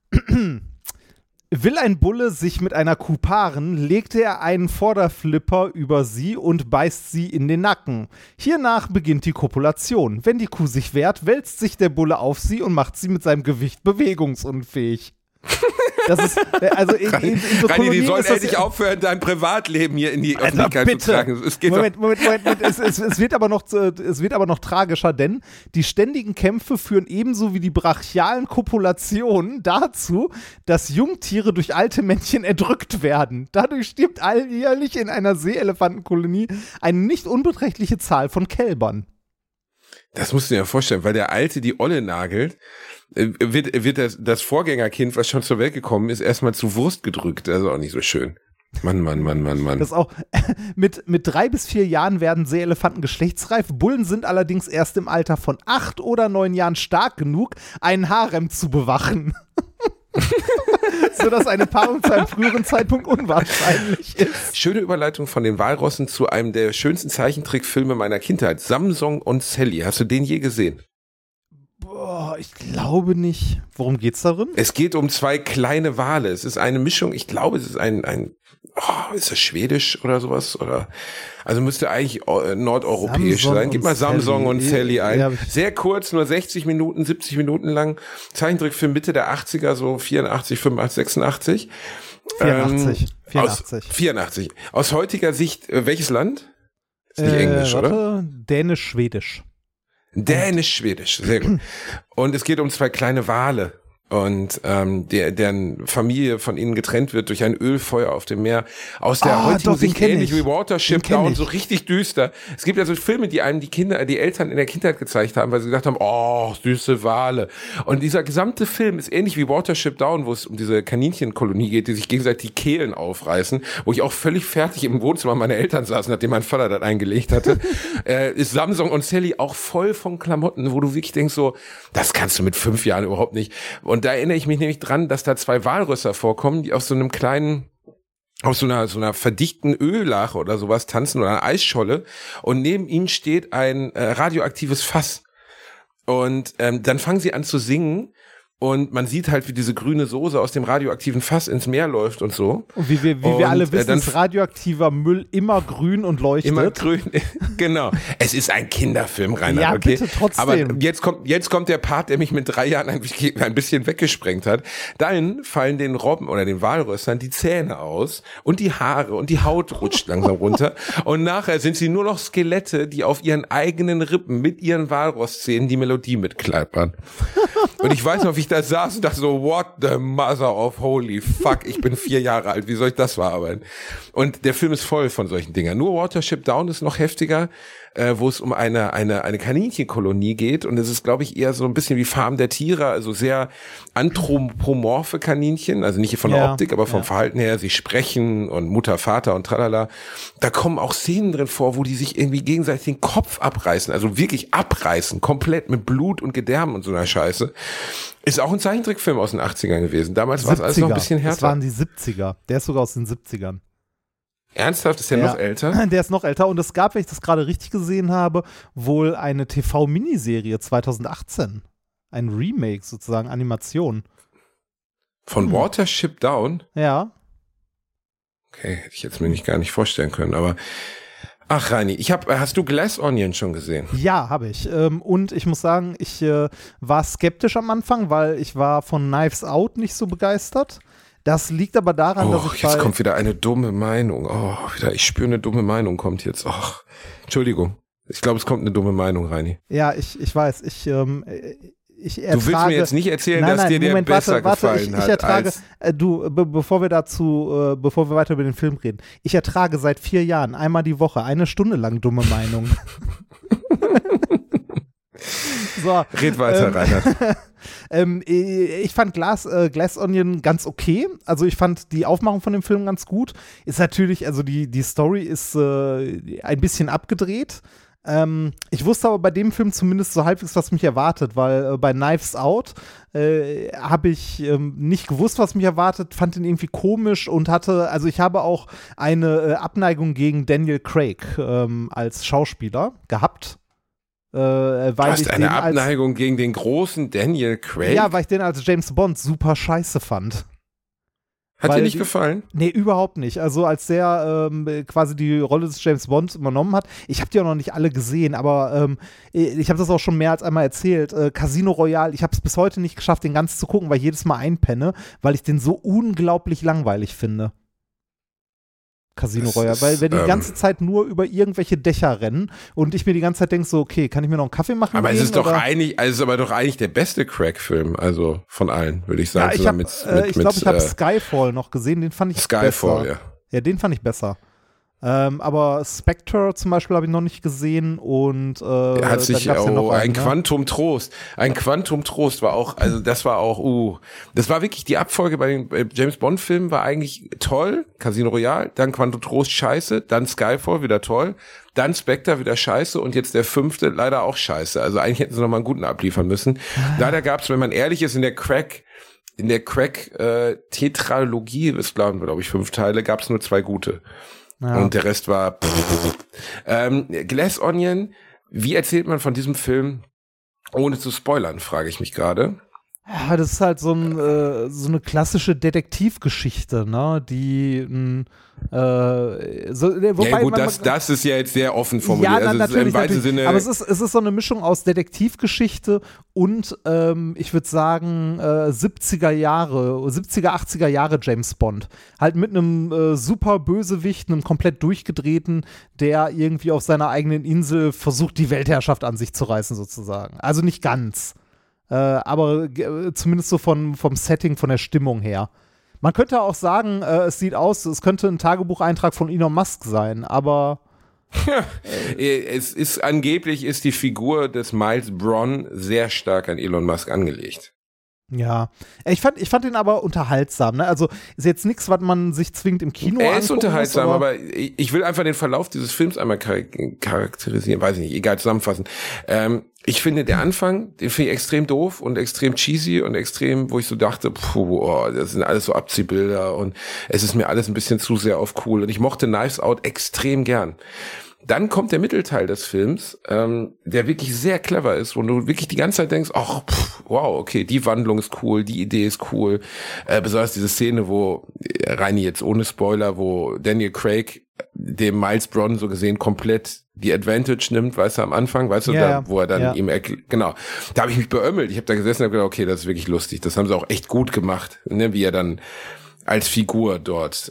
Will ein Bulle sich mit einer Kuh paaren, legt er einen Vorderflipper über sie und beißt sie in den Nacken. Hiernach beginnt die Kopulation. Wenn die Kuh sich wehrt, wälzt sich der Bulle auf sie und macht sie mit seinem Gewicht bewegungsunfähig. Das ist, also in so Rani, die sollen endlich aufhören, dein Privatleben hier in die Öffentlichkeit zu tragen. Moment. Es wird aber noch tragischer, denn die ständigen Kämpfe führen ebenso wie die brachialen Kopulationen dazu, dass Jungtiere durch alte Männchen erdrückt werden. Dadurch stirbt alljährlich in einer Seeelefantenkolonie eine nicht unbeträchtliche Zahl von Kälbern. Das musst du dir ja vorstellen, weil der Alte die Olle nagelt, wird das Vorgängerkind, was schon zur Welt gekommen ist, erstmal zu Wurst gedrückt. Das ist auch nicht so schön. Mann. Das ist auch, mit 3 bis 4 Jahren werden Seeelefanten geschlechtsreif. Bullen sind allerdings erst im Alter von 8 oder 9 Jahren stark genug, einen Harem zu bewachen. Sodass eine Paarung zu einem früheren Zeitpunkt unwahrscheinlich ist. Schöne Überleitung von den Walrossen zu einem der schönsten Zeichentrickfilme meiner Kindheit. Samson und Sally. Hast du den je gesehen? Boah, ich glaube nicht. Worum geht's darin? Es geht um 2 kleine Wale. Es ist eine Mischung, ich glaube, es ist ist das Schwedisch oder sowas? Also müsste eigentlich nordeuropäisch sein. Gib mal Samson und Sally ein. Ja, sehr kurz, nur 60 Minuten, 70 Minuten lang. Zeichentrickfilm Mitte der 80er, so 84, 85, 86. 84. Aus heutiger Sicht, welches Land? Ist nicht Englisch, oder? Dänisch-Schwedisch. Dänisch-Schwedisch, sehr gut. Und es geht um 2 kleine Wale. und deren Familie von ihnen getrennt wird durch ein Ölfeuer auf dem Meer. Aus der heutigen Sicht ähnlich wie Watership Down, so richtig düster. Es gibt ja so Filme, die einem die Eltern in der Kindheit gezeigt haben, weil sie gesagt haben, oh, süße Wale. Und dieser gesamte Film ist ähnlich wie Watership Down, wo es um diese Kaninchenkolonie geht, die sich gegenseitig die Kehlen aufreißen, wo ich auch völlig fertig im Wohnzimmer meiner Eltern saß, nachdem mein Vater das eingelegt hatte. Ist Samsung und Sally auch voll von Klamotten, wo du wirklich denkst so, das kannst du mit 5 Jahren überhaupt nicht. Und da erinnere ich mich nämlich dran, dass da 2 Walrösser vorkommen, die aus so einem kleinen, aus so einer verdichten Öllache oder sowas tanzen oder einer Eisscholle, und neben ihnen steht ein radioaktives Fass. Und dann fangen sie an zu singen. Und man sieht halt, wie diese grüne Soße aus dem radioaktiven Fass ins Meer läuft und so. Und wie wir alle wissen, ist radioaktiver Müll immer grün und leuchtet. Immer grün, genau. Es ist ein Kinderfilm, Reinhard, ja, okay? Bitte, trotzdem. Aber jetzt kommt der Part, der mich mit 3 Jahren ein bisschen weggesprengt hat. Dann fallen den Robben oder den Walrössern die Zähne aus und die Haare und die Haut rutscht langsam runter. Und nachher sind sie nur noch Skelette, die auf ihren eigenen Rippen mit ihren Walrosszähnen die Melodie mitklappern. Und ich weiß noch, wie ich da saß und dachte so, what the mother of holy fuck, ich bin 4 Jahre alt, wie soll ich das verarbeiten? Und der Film ist voll von solchen Dingern. Nur Watership Down ist noch heftiger, wo es um eine Kaninchenkolonie geht, und es ist, glaube ich, eher so ein bisschen wie Farm der Tiere, also sehr anthropomorphe Kaninchen, also nicht von der Optik, aber vom Verhalten her, sie sprechen und Mutter, Vater und tralala. Da kommen auch Szenen drin vor, wo die sich irgendwie gegenseitig den Kopf abreißen, also wirklich abreißen, komplett mit Blut und Gedärmen und so einer Scheiße. Ist auch ein Zeichentrickfilm aus den 80ern gewesen. Damals war es alles noch ein bisschen härter. Das waren die 70er. Der ist sogar aus den 70ern. Ernsthaft? Ist der noch älter? Der ist noch älter, und es gab, wenn ich das gerade richtig gesehen habe, wohl eine TV-Miniserie 2018. Ein Remake sozusagen, Animation. Von Watership Down? Ja. Okay, hätte ich jetzt mir gar nicht vorstellen können, aber ach, Reini, hast du Glass Onion schon gesehen? Ja, habe ich. Und ich muss sagen, ich war skeptisch am Anfang, weil ich war von Knives Out nicht so begeistert. Das liegt aber daran, dass ich jetzt kommt wieder eine dumme Meinung. Ich spüre, eine dumme Meinung kommt jetzt. Entschuldigung. Ich glaube, es kommt eine dumme Meinung, Reini. Ja, ich weiß. Ich ertrage, du willst mir jetzt nicht erzählen, dass dir der besser gefallen hat. Ich ertrage, bevor wir weiter über den Film reden, ich ertrage seit 4 Jahren einmal die Woche 1 Stunde lang dumme Meinungen. So, red weiter, Reinhard. Ich fand Glass Onion ganz okay. Also ich fand die Aufmachung von dem Film ganz gut. Ist natürlich, also die Story ist ein bisschen abgedreht. Ich wusste aber bei dem Film zumindest so halbwegs, was mich erwartet, weil bei Knives Out habe ich nicht gewusst, was mich erwartet, fand ihn irgendwie komisch und ich habe auch eine Abneigung gegen Daniel Craig als Schauspieler gehabt. Du hast eine Abneigung gegen den großen Daniel Craig? Ja, weil ich den als James Bond super scheiße fand. Hat dir nicht gefallen? Nee, überhaupt nicht. Also als der quasi die Rolle des James Bond übernommen hat, ich habe die auch noch nicht alle gesehen, aber ich habe das auch schon mehr als einmal erzählt, Casino Royale, ich habe es bis heute nicht geschafft, den ganz zu gucken, weil ich jedes Mal einpenne, weil ich den so unglaublich langweilig finde. Casino Royale, weil wir die ganze Zeit nur über irgendwelche Dächer rennen und ich mir die ganze Zeit denke so, okay, kann ich mir noch einen Kaffee machen? Aber es ist doch eigentlich der beste Craig-Film, also von allen, würde ich sagen. Ja, ich glaube, ich habe Skyfall noch gesehen, den fand ich besser. Skyfall, ja. Ja, den fand ich besser. Aber Spectre zum Beispiel habe ich noch nicht gesehen und er hat sich ein Quantum Trost. Ein Ja. Quantum Trost war auch, also das war auch, das war wirklich die Abfolge bei den James Bond Filmen war eigentlich toll. Casino Royale, dann Quantum Trost scheiße, dann Skyfall wieder toll, dann Spectre wieder scheiße und jetzt der 5. leider auch scheiße. Also eigentlich hätten sie noch mal einen guten abliefern müssen. Leider gab es, wenn man ehrlich ist, in der Craig Tetralogie, es glaube ich 5 Teile, gab es nur 2 gute. Ja. Und der Rest war Glass Onion, wie erzählt man von diesem Film, ohne zu spoilern, frage ich mich gerade. Ja, das ist halt so eine klassische Detektivgeschichte, ne, die wobei, ja gut, das ist ja jetzt sehr offen formuliert. Ja, also natürlich, im weitesten Sinne. Aber es ist so eine Mischung aus Detektivgeschichte und ich würde sagen 70er, 80er Jahre James Bond. Halt mit einem super Bösewicht, einem komplett durchgedrehten, der irgendwie auf seiner eigenen Insel versucht, die Weltherrschaft an sich zu reißen sozusagen. Also nicht ganz. Aber zumindest so vom Setting, von der Stimmung her. Man könnte auch sagen, es sieht aus, es könnte ein Tagebucheintrag von Elon Musk sein, aber Angeblich ist die Figur des Miles Bron sehr stark an Elon Musk angelegt. Ja, ich fand den aber unterhaltsam, ne? Also ist jetzt nichts, was man sich zwingend im Kino angucken Er ist unterhaltsam, muss, aber ich will einfach den Verlauf dieses Films einmal charakterisieren, weiß ich nicht, egal, zusammenfassen. Ich finde, der Anfang, den finde ich extrem doof und extrem cheesy und extrem, wo ich so dachte, das sind alles so Abziehbilder und es ist mir alles ein bisschen zu sehr auf cool. Und ich mochte Knives Out extrem gern. Dann kommt der Mittelteil des Films, der wirklich sehr clever ist, wo du wirklich die ganze Zeit denkst, ach, wow, okay, die Wandlung ist cool, die Idee ist cool. Besonders diese Szene, wo, Reini jetzt ohne Spoiler, wo Daniel Craig dem Miles Bron so gesehen komplett die Advantage nimmt, weißt du, am Anfang, weißt du, wo er dann ihm genau, da habe ich mich beömmelt, ich habe da gesessen und habe gedacht, okay, das ist wirklich lustig, das haben sie auch echt gut gemacht, ne, wie er dann als Figur dort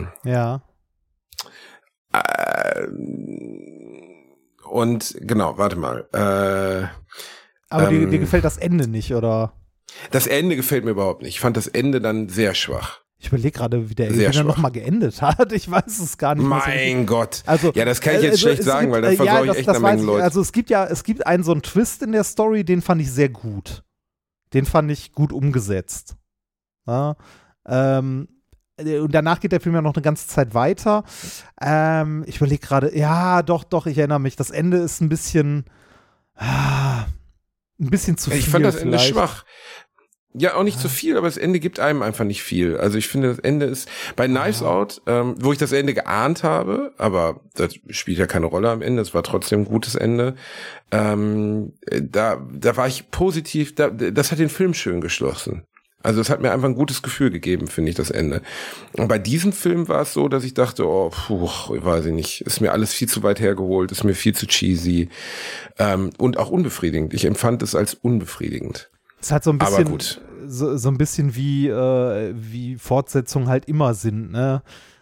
und genau, warte mal. Aber dir gefällt das Ende nicht, oder? Das Ende gefällt mir überhaupt nicht. Ich fand das Ende dann sehr schwach. Ich überlege gerade, wie der nochmal geendet hat. Ich weiß es gar nicht. Mein Gott. Also, ja, das kann ich jetzt schlecht sagen, weil das versorge ich echt eine Menge Leute. Also es gibt einen so einen Twist in der Story, den fand ich sehr gut. Den fand ich gut umgesetzt. Ja, und danach geht der Film ja noch eine ganze Zeit weiter. Ich überlege gerade, ja, doch, ich erinnere mich. Das Ende ist ein bisschen zu viel. Ich fand das Ende vielleicht schwach. Ja, auch nicht zu viel, aber das Ende gibt einem einfach nicht viel. Also ich finde, das Ende ist bei Knives Out, wo ich das Ende geahnt habe, aber das spielt ja keine Rolle am Ende, es war trotzdem ein gutes Ende. Da war ich positiv, das hat den Film schön geschlossen. Also es hat mir einfach ein gutes Gefühl gegeben, finde ich, das Ende. Und bei diesem Film war es so, dass ich dachte, weiß ich nicht, ist mir alles viel zu weit hergeholt, ist mir viel zu cheesy und auch unbefriedigend. Ich empfand es als unbefriedigend. Es ist halt so ein bisschen, aber gut. So ein bisschen wie Fortsetzungen halt immer sind, ne?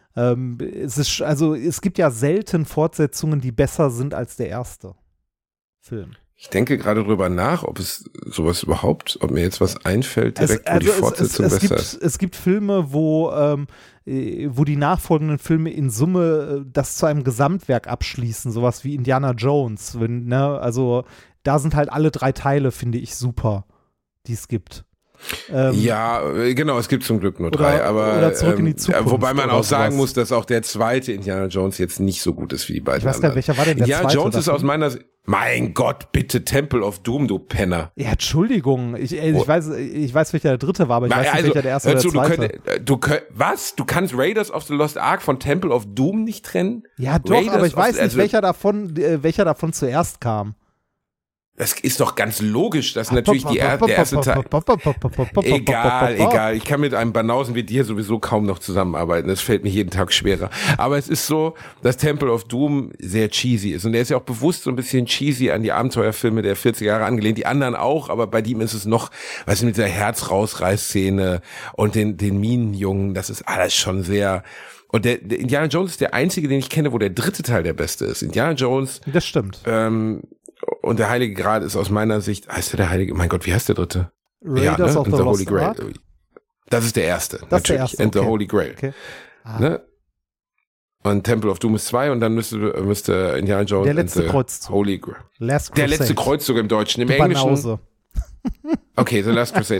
Es gibt ja selten Fortsetzungen, die besser sind als der erste Film. Ich denke gerade drüber nach, ob mir jetzt was einfällt, direkt, wo die Fortsetzung besser ist. Es gibt Filme, wo die nachfolgenden Filme in Summe das zu einem Gesamtwerk abschließen, sowas wie Indiana Jones. Also da sind halt alle 3 Teile, finde ich, super, die es gibt. Ja, genau, es gibt zum Glück nur 3, aber oder Zurück in die Zukunft, wobei man auch sagen sowas. muss, dass auch der zweite Indiana Jones jetzt nicht so gut ist wie die beiden Ich weiß gar nicht, welcher war denn der Indiana zweite? Jones ist aus meiner Sicht, mein Gott, bitte Temple of Doom, du Penner. Ja, Entschuldigung, ich weiß, welcher der dritte war, aber ich weiß nicht, welcher der erste oder der zweite. Was? Du kannst Raiders of the Lost Ark von Temple of Doom nicht trennen? Ja, doch, Raiders, aber ich weiß nicht, welcher davon zuerst kam. Das ist doch ganz logisch, dass natürlich der erste Teil. Egal. Ich kann mit einem Banausen wie dir sowieso kaum noch zusammenarbeiten. Das fällt mir jeden Tag schwerer. Aber es ist so, dass Temple of Doom sehr cheesy ist. Und er ist ja auch bewusst so ein bisschen cheesy an die Abenteuerfilme der 40er Jahre angelehnt. Die anderen auch, aber bei ihm ist es noch, weißt du, mit der Herzrausreißszene und den Minenjungen, das ist alles schon sehr. Und der Indiana Jones ist der einzige, den ich kenne, wo der dritte Teil der beste ist. Indiana Jones. Das stimmt. Und der Heilige Gral ist aus meiner Sicht, heißt der Heilige, mein Gott, wie heißt der dritte? Raiders of the Lost Ark? Das ist der erste. Das ist der erste, And the Holy Grail. Okay. Ne? Und Temple of Doom ist 2 und dann müsste Indiana Jones der letzte Kreuzzug. Holy Grail. Der letzte Kreuzzug im Deutschen. Im Englischen. Banause. Okay, The Last Crusade.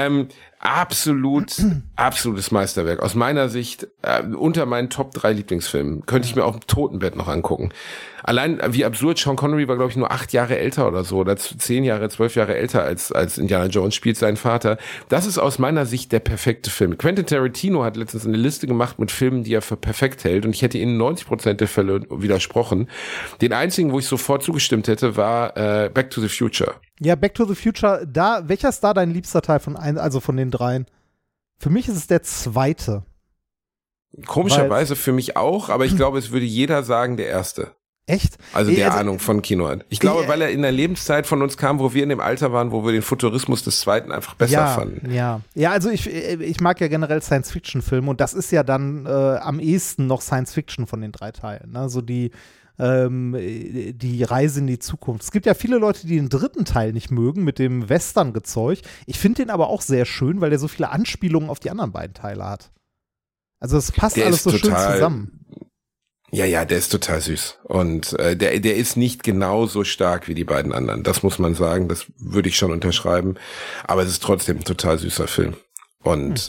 Absolutes Meisterwerk. Aus meiner Sicht unter meinen Top 3 Lieblingsfilmen. Könnte ich mir auf dem Totenbett noch angucken. Allein, wie absurd, Sean Connery war, glaube ich, nur 8 Jahre älter oder so, oder 10 Jahre, 12 Jahre älter als Indiana Jones spielt sein Vater. Das ist aus meiner Sicht der perfekte Film. Quentin Tarantino hat letztens eine Liste gemacht mit Filmen, die er für perfekt hält, und ich hätte ihnen 90% der Fälle widersprochen. Den einzigen, wo ich sofort zugestimmt hätte, war Back to the Future. Ja, Back to the Future, welcher ist da dein liebster Teil von den 3? Für mich ist es der zweite. Komischerweise für mich auch, aber ich glaube, es würde jeder sagen, der erste. Echt? Also der Ahnung von Kino hat. Ich glaube, weil er in der Lebenszeit von uns kam, wo wir in dem Alter waren, wo wir den Futurismus des Zweiten einfach besser fanden. Ja, also ich mag ja generell Science-Fiction-Filme, und das ist ja dann am ehesten noch Science-Fiction von den 3 Teilen. Also die die Reise in die Zukunft. Es gibt ja viele Leute, die den dritten Teil nicht mögen mit dem Western-Gezeug. Ich finde den aber auch sehr schön, weil der so viele Anspielungen auf die anderen beiden Teile hat. Also es passt Der alles ist so schön total- zusammen. Ja, der ist total süß. Und der ist nicht genauso stark wie die beiden anderen. Das muss man sagen, das würde ich schon unterschreiben. Aber es ist trotzdem ein total süßer Film. Und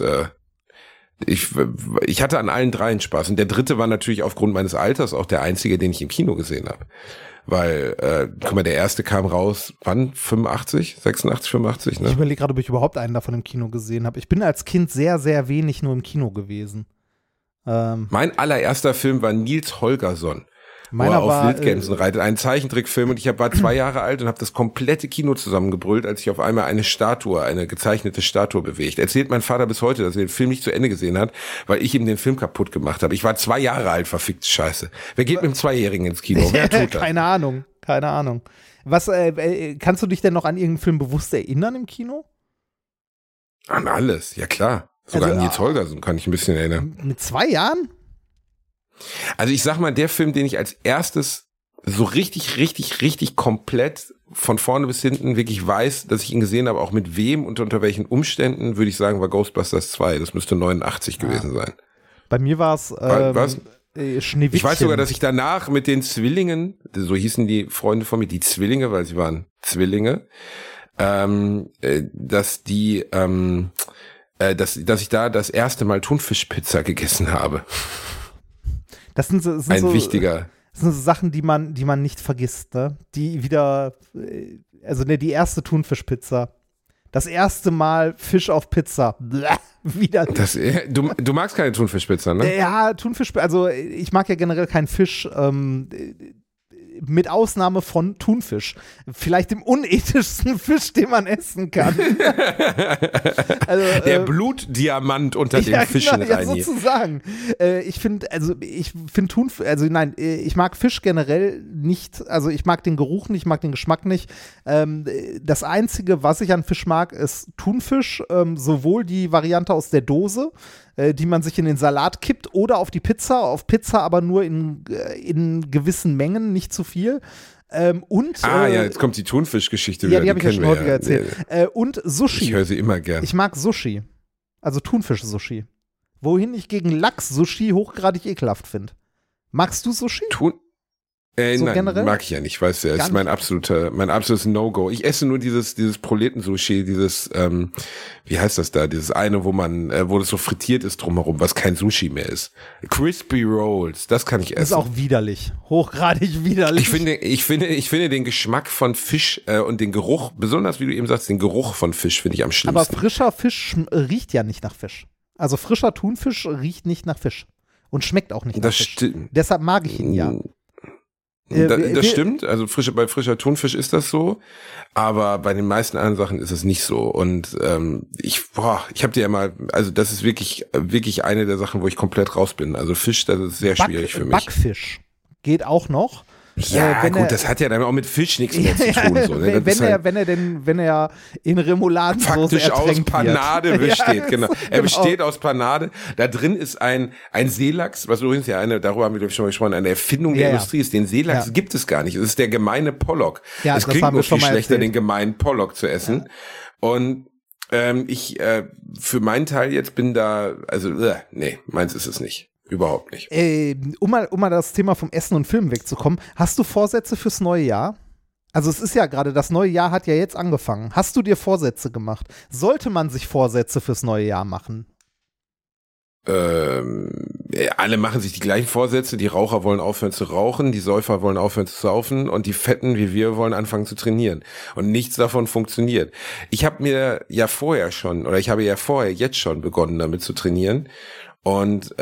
ich hatte an allen dreien Spaß. Und der dritte war natürlich aufgrund meines Alters auch der einzige, den ich im Kino gesehen habe. Weil, guck mal, der erste kam raus, wann? 85? 86, 85, ne? Ich überlege gerade, ob ich überhaupt einen davon im Kino gesehen habe. Ich bin als Kind sehr, sehr wenig nur im Kino gewesen. Mein allererster Film war Nils Holgersson, wo Meiner er auf war, Wildgänsen reitet. Ein Zeichentrickfilm und ich war 2 Jahre alt und habe das komplette Kino zusammengebrüllt, als sich auf einmal eine gezeichnete Statue bewegt. Erzählt mein Vater bis heute, dass er den Film nicht zu Ende gesehen hat, weil ich ihm den Film kaputt gemacht habe. Ich war 2 Jahre alt, verfickte Scheiße. Wer geht mit einem 2-Jährigen ins Kino? Wer tut das? Keine Ahnung. Was, kannst du dich denn noch an irgendeinen Film bewusst erinnern im Kino? An alles, ja klar. Sogar Also, an Nils Holgersson kann ich ein bisschen erinnern. Mit 2 Jahren? Also ich sag mal, der Film, den ich als erstes so richtig komplett von vorne bis hinten wirklich weiß, dass ich ihn gesehen habe, auch mit wem und unter welchen Umständen, würde ich sagen, war Ghostbusters 2. Das müsste 89 gewesen sein. Bei mir war es Was? Schneewittchen. Ich weiß sogar, dass ich danach mit den Zwillingen, so hießen die Freunde von mir, die Zwillinge, weil sie waren Zwillinge, dass ich da das erste Mal Thunfischpizza gegessen habe. Das sind so Wichtiger. Das sind so Sachen, die man nicht vergisst, ne? Die wieder, die erste Thunfischpizza. Das erste Mal Fisch auf Pizza. Bläh, wieder. Du magst keine Thunfischpizza, ne? Ja, Thunfischpizza, also ich mag ja generell keinen Fisch, mit Ausnahme von Thunfisch. Vielleicht dem unethischsten Fisch, den man essen kann. Der Blutdiamant unter den Fischen, genau, ja, Reini. sozusagen. Ich finde Thunfisch, ich mag Fisch generell nicht, also ich mag den Geruch nicht, ich mag den Geschmack nicht. Das Einzige, was ich an Fisch mag, ist Thunfisch, sowohl die Variante aus der Dose, die man sich in den Salat kippt oder auf die Pizza, aber nur in gewissen Mengen, nicht zu viel. Jetzt kommt die Thunfischgeschichte wieder. Ja, die habe ich ja schon häufiger erzählt. Und Sushi. Ich höre sie immer gern. Ich mag Sushi. Also Thunfisch-Sushi. Wohin ich gegen Lachs-Sushi hochgradig ekelhaft finde. Magst du Sushi? Nein, generell? mag ich ja nicht, weißt du, das ist mein absolutes No-Go. Ich esse nur dieses Proleten-Sushi, wie heißt das da, dieses eine, wo das so frittiert ist drumherum, was kein Sushi mehr ist. Crispy Rolls, das kann ich essen. Das ist auch widerlich. Hochgradig widerlich. Ich finde den Geschmack von Fisch und den Geruch, besonders wie du eben sagst, den Geruch von Fisch finde ich am schlimmsten. Aber frischer Fisch riecht ja nicht nach Fisch. Also frischer Thunfisch riecht nicht nach Fisch. Und schmeckt auch nicht nach Fisch. Deshalb mag ich ihn ja. Das stimmt, also bei frischer Thunfisch ist das so, aber bei den meisten anderen Sachen ist es nicht so. Und ich habe dir ja mal, also das ist wirklich eine der Sachen, wo ich komplett raus bin. Also Fisch, das ist sehr schwierig für mich. Backfisch geht auch noch. Ja, das hat ja dann auch mit Fisch nichts mehr zu tun. So, ne? wenn er in Remouladensoße faktisch aus Panade besteht, ja, genau. Er besteht aus Panade. Da drin ist ein Seelachs, was übrigens ja darüber haben wir schon mal gesprochen, eine Erfindung der Industrie ist. Den Seelachs gibt es gar nicht. Es ist der gemeine Pollock. Ja, es klingt nur viel schlechter, den gemeinen Pollock zu essen. Ja. Und ich für meinen Teil jetzt bin da, also nee, meins ist es nicht. Überhaupt nicht. Um mal das Thema vom Essen und Film wegzukommen, hast du Vorsätze fürs neue Jahr? Also es ist ja gerade, das neue Jahr hat ja jetzt angefangen. Hast du dir Vorsätze gemacht? Sollte man sich Vorsätze fürs neue Jahr machen? Alle machen sich die gleichen Vorsätze. Die Raucher wollen aufhören zu rauchen, die Säufer wollen aufhören zu saufen und die Fetten wie wir wollen anfangen zu trainieren. Und nichts davon funktioniert. Ich habe ja vorher jetzt schon begonnen damit zu trainieren. Und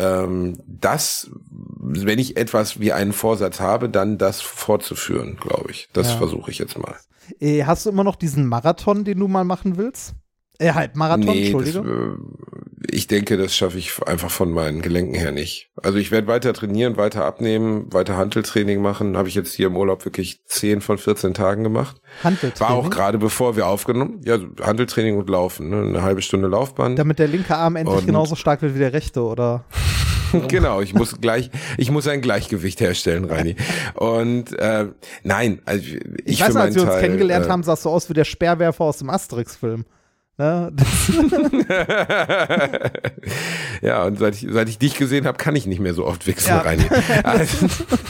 wenn ich etwas wie einen Vorsatz habe, dann das fortzuführen, glaube ich. Das versuche ich jetzt mal. Hast du immer noch diesen Marathon, den du mal machen willst? Halbmarathon, Entschuldige. Ich denke, das schaffe ich einfach von meinen Gelenken her nicht. Also ich werde weiter trainieren, weiter abnehmen, weiter Hanteltraining machen. Habe ich jetzt hier im Urlaub wirklich 10 von 14 Tagen gemacht. Hanteltraining? War auch gerade bevor wir aufgenommen. Ja, Hanteltraining und Laufen. Ne? Eine halbe Stunde Laufband. Damit der linke Arm endlich genauso stark wird wie der rechte, oder? Genau, ich muss ein Gleichgewicht herstellen, Reini. Und nein, also ich weiß, als wir uns kennengelernt haben, sahst du aus wie der Speerwerfer aus dem Asterix-Film. Ne? Ja, und seit ich dich gesehen habe, kann ich nicht mehr so oft wichsen, Reini. Also,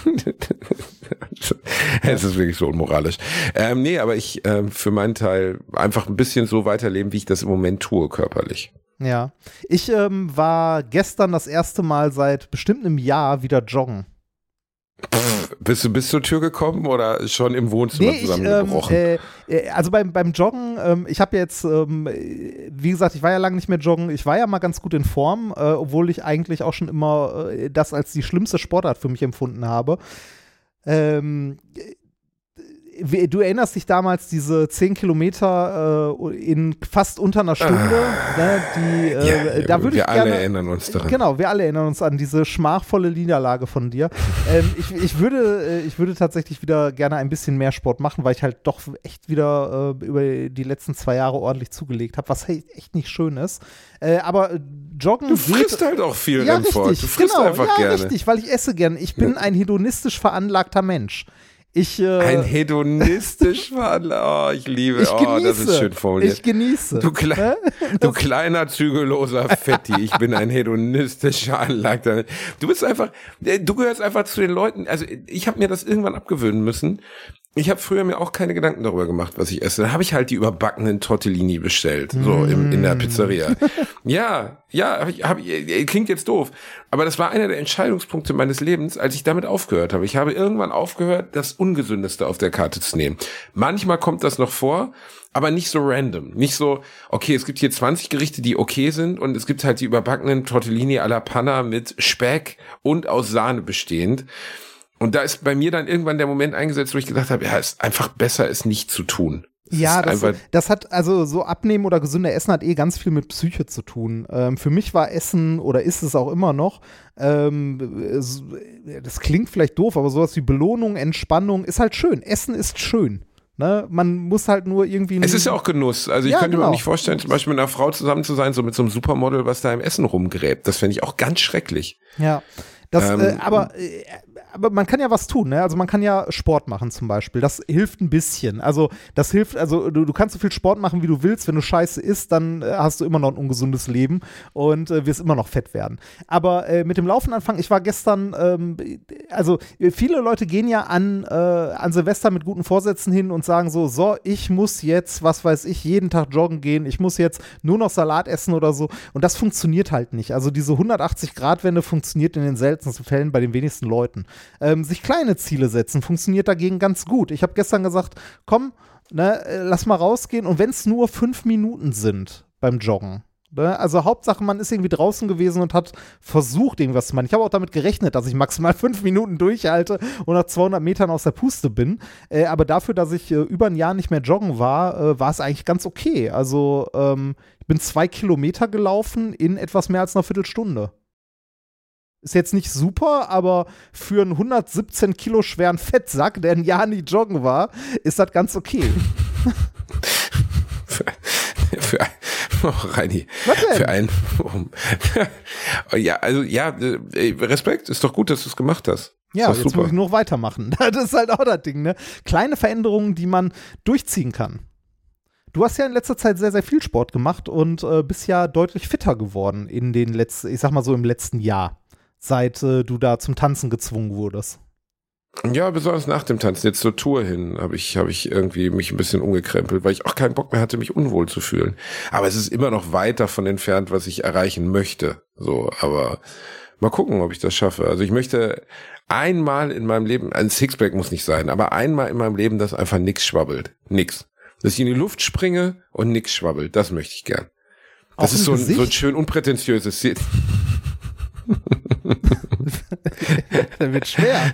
es ist wirklich so unmoralisch. Nee, aber ich für meinen Teil einfach ein bisschen so weiterleben, wie ich das im Moment tue, körperlich. Ja, ich war gestern das erste Mal seit bestimmt einem Jahr wieder joggen. Bist du bis zur Tür gekommen oder schon im Wohnzimmer zusammengebrochen? Also beim Joggen, ich habe jetzt, wie gesagt, ich war ja lange nicht mehr joggen, ich war ja mal ganz gut in Form, obwohl ich eigentlich auch schon immer das als die schlimmste Sportart für mich empfunden habe. Du erinnerst dich damals, diese 10 Kilometer in fast unter einer Stunde, ne, da würde ich gerne, alle erinnern uns daran. Genau, wir alle erinnern uns an diese schmachvolle Niederlage von dir. Ich würde tatsächlich wieder gerne ein bisschen mehr Sport machen, weil ich halt doch echt wieder über die letzten 2 Jahre ordentlich zugelegt habe, was echt nicht schön ist. Aber Joggen Du frisst halt auch viel, ja, Remford. richtig, Du frisst einfach gerne. Ja, richtig, weil ich esse gern. Ich bin ein hedonistisch veranlagter Mensch. Ein hedonistisch Veranlagter, ich liebe, das ist schön formuliert. Ich genieße. Du kleiner, zügelloser Fetti, ich bin ein hedonistisch veranlagter. Du gehörst einfach zu den Leuten, also ich habe mir das irgendwann abgewöhnen müssen. Ich habe früher mir auch keine Gedanken darüber gemacht, was ich esse. Da habe ich halt die überbackenen Tortellini bestellt, so in der Pizzeria. Ja, klingt jetzt doof, aber das war einer der Entscheidungspunkte meines Lebens, als ich damit aufgehört habe. Ich habe irgendwann aufgehört, das Ungesündeste auf der Karte zu nehmen. Manchmal kommt das noch vor, aber nicht so random. Nicht so, okay, es gibt hier 20 Gerichte, die okay sind und es gibt halt die überbackenen Tortellini alla Panna mit Speck und aus Sahne bestehend. Und da ist bei mir dann irgendwann der Moment eingesetzt, wo ich gedacht habe, ja, es ist einfach besser, es nicht zu tun. Ja, das hat, also so Abnehmen oder gesünder Essen hat ganz viel mit Psyche zu tun. Für mich war Essen, oder ist es auch immer noch, das klingt vielleicht doof, aber sowas wie Belohnung, Entspannung ist halt schön. Essen ist schön. Ne? Man muss halt nur irgendwie. Es ist ja auch Genuss. Also ich könnte mir auch nicht vorstellen, zum Beispiel mit einer Frau zusammen zu sein, so mit so einem Supermodel, was da im Essen rumgräbt. Das fände ich auch ganz schrecklich. Ja. Aber man kann ja was tun, ne? Also man kann ja Sport machen zum Beispiel. Das hilft ein bisschen. Also das hilft, also du kannst so viel Sport machen, wie du willst. Wenn du Scheiße isst, dann hast du immer noch ein ungesundes Leben und wirst immer noch fett werden. Aber mit dem Laufen anfangen, ich war gestern, also viele Leute gehen ja an Silvester mit guten Vorsätzen hin und sagen so, ich muss jetzt, was weiß ich, jeden Tag joggen gehen, ich muss jetzt nur noch Salat essen oder so. Und das funktioniert halt nicht. Also diese 180-Grad-Wende funktioniert in den seltensten Fällen bei den wenigsten Leuten. Sich kleine Ziele setzen funktioniert dagegen ganz gut. Ich habe gestern gesagt, komm, ne, lass mal rausgehen und wenn es nur 5 Minuten sind beim Joggen, ne, also Hauptsache man ist irgendwie draußen gewesen und hat versucht irgendwas zu machen. Ich habe auch damit gerechnet, dass ich maximal 5 Minuten durchhalte und nach 200 Metern aus der Puste bin, aber dafür, dass ich über ein Jahr nicht mehr joggen war, war es eigentlich ganz okay. Also ich bin 2 Kilometer gelaufen in etwas mehr als einer Viertelstunde. Ist jetzt nicht super, aber für einen 117 Kilo schweren Fettsack, der ein Jahr nie joggen war, ist das ganz okay. Reini. Respekt, ist doch gut, dass du es gemacht hast. Ja, jetzt super. Muss ich nur weitermachen. Das ist halt auch das Ding, ne? Kleine Veränderungen, die man durchziehen kann. Du hast ja in letzter Zeit sehr, sehr viel Sport gemacht und bist ja deutlich fitter geworden in den letzten, ich sag mal so im letzten Jahr. Seit du da zum Tanzen gezwungen wurdest. Ja, besonders nach dem Tanzen, jetzt zur Tour hin, habe ich irgendwie mich ein bisschen umgekrempelt, weil ich auch keinen Bock mehr hatte, mich unwohl zu fühlen. Aber es ist immer noch weit davon entfernt, was ich erreichen möchte. So, aber mal gucken, ob ich das schaffe. Also ich möchte einmal in meinem Leben, ein Sixpack muss nicht sein, aber einmal in meinem Leben, dass einfach nix schwabbelt. Nix. Dass ich in die Luft springe und nix schwabbelt. Das möchte ich gern. Das ist so ein schön unprätentiöses Ziel. Das wird schwer.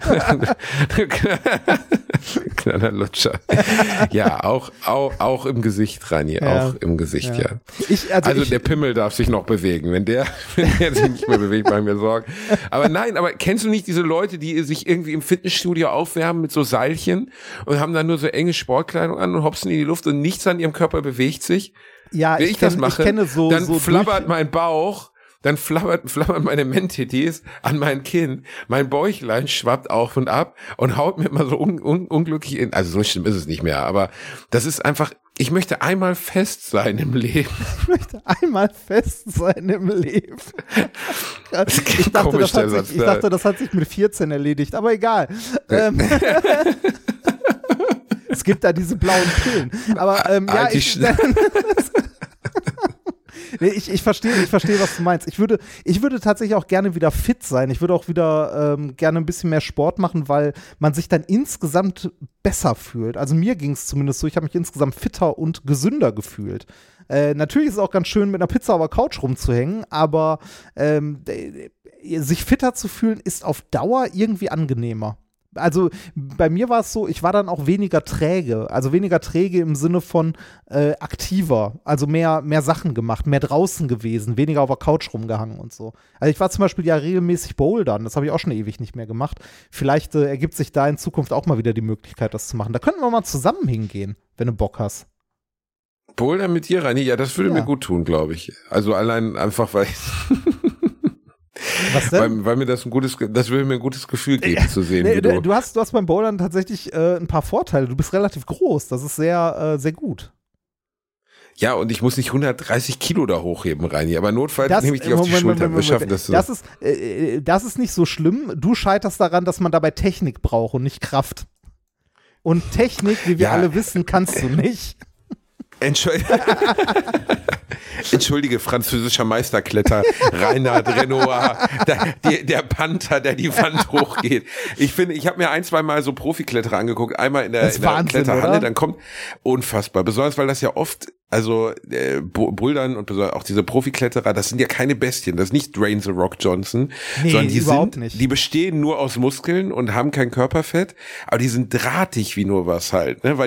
Kleiner Lutscher. Ja, auch im Gesicht, Reini, auch im Gesicht, ja. Der Pimmel darf sich noch bewegen. Wenn der sich nicht mehr bewegt, mache ich mir Sorgen. Aber kennst du nicht diese Leute, die sich irgendwie im Fitnessstudio aufwärmen mit so Seilchen und haben dann nur so enge Sportkleidung an und hopsen in die Luft und nichts an ihrem Körper bewegt sich? Ja, Wenn ich das mache, dann flabbert mein Bauch dann flammern meine Mentetes an mein Kinn, mein Bäuchlein schwappt auf und ab und haut mir immer so unglücklich in, also so schlimm ist es nicht mehr, aber das ist einfach, ich möchte einmal fest sein im Leben. Ich möchte einmal fest sein im Leben. Ich dachte, das hat sich mit 14 erledigt, aber egal. Es gibt da diese blauen Pillen. Aber ja, ich verstehe, was du meinst. Ich würde tatsächlich auch gerne wieder fit sein. Ich würde auch wieder gerne ein bisschen mehr Sport machen, weil man sich dann insgesamt besser fühlt. Also mir ging es zumindest so. Ich habe mich insgesamt fitter und gesünder gefühlt. Natürlich ist es auch ganz schön, mit einer Pizza auf der Couch rumzuhängen, aber sich fitter zu fühlen ist auf Dauer irgendwie angenehmer. Also bei mir war es so, ich war dann auch weniger träge, also weniger träge im Sinne von aktiver, also mehr Sachen gemacht, mehr draußen gewesen, weniger auf der Couch rumgehangen und so. Also ich war zum Beispiel ja regelmäßig bouldern, das habe ich auch schon ewig nicht mehr gemacht. Vielleicht ergibt sich da in Zukunft auch mal wieder die Möglichkeit, das zu machen. Da könnten wir mal zusammen hingehen, wenn du Bock hast. Bouldern mit dir, Reini? Ja, das würde mir gut tun, glaube ich. Also allein einfach, weil Was denn? Weil mir das würde mir ein gutes Gefühl geben, zu sehen, wie du hast beim Bouldern tatsächlich ein paar Vorteile. Du bist relativ groß, das ist sehr, sehr gut. Ja, und ich muss nicht 130 Kilo da hochheben, Reini, aber notfalls nehme ich dich auf die Schulter. Wir schaffen das so. Das ist nicht so schlimm. Du scheiterst daran, dass man dabei Technik braucht und nicht Kraft. Und Technik, wie wir alle wissen, kannst du nicht. Entschuldige, französischer Meisterkletter, Reinhard Renoir, der Panther, der die Wand hochgeht. Ich habe mir 1-2 Mal so Profikletterer angeguckt, einmal in der Kletterhalle, oder? Dann kommt unfassbar, besonders weil das ja oft, also Bouldern und auch diese Profikletterer, das sind ja keine Bestien, das ist nicht Dwayne The Rock Johnson, sondern die bestehen nur aus Muskeln und haben kein Körperfett, aber die sind drahtig wie nur was halt, ne?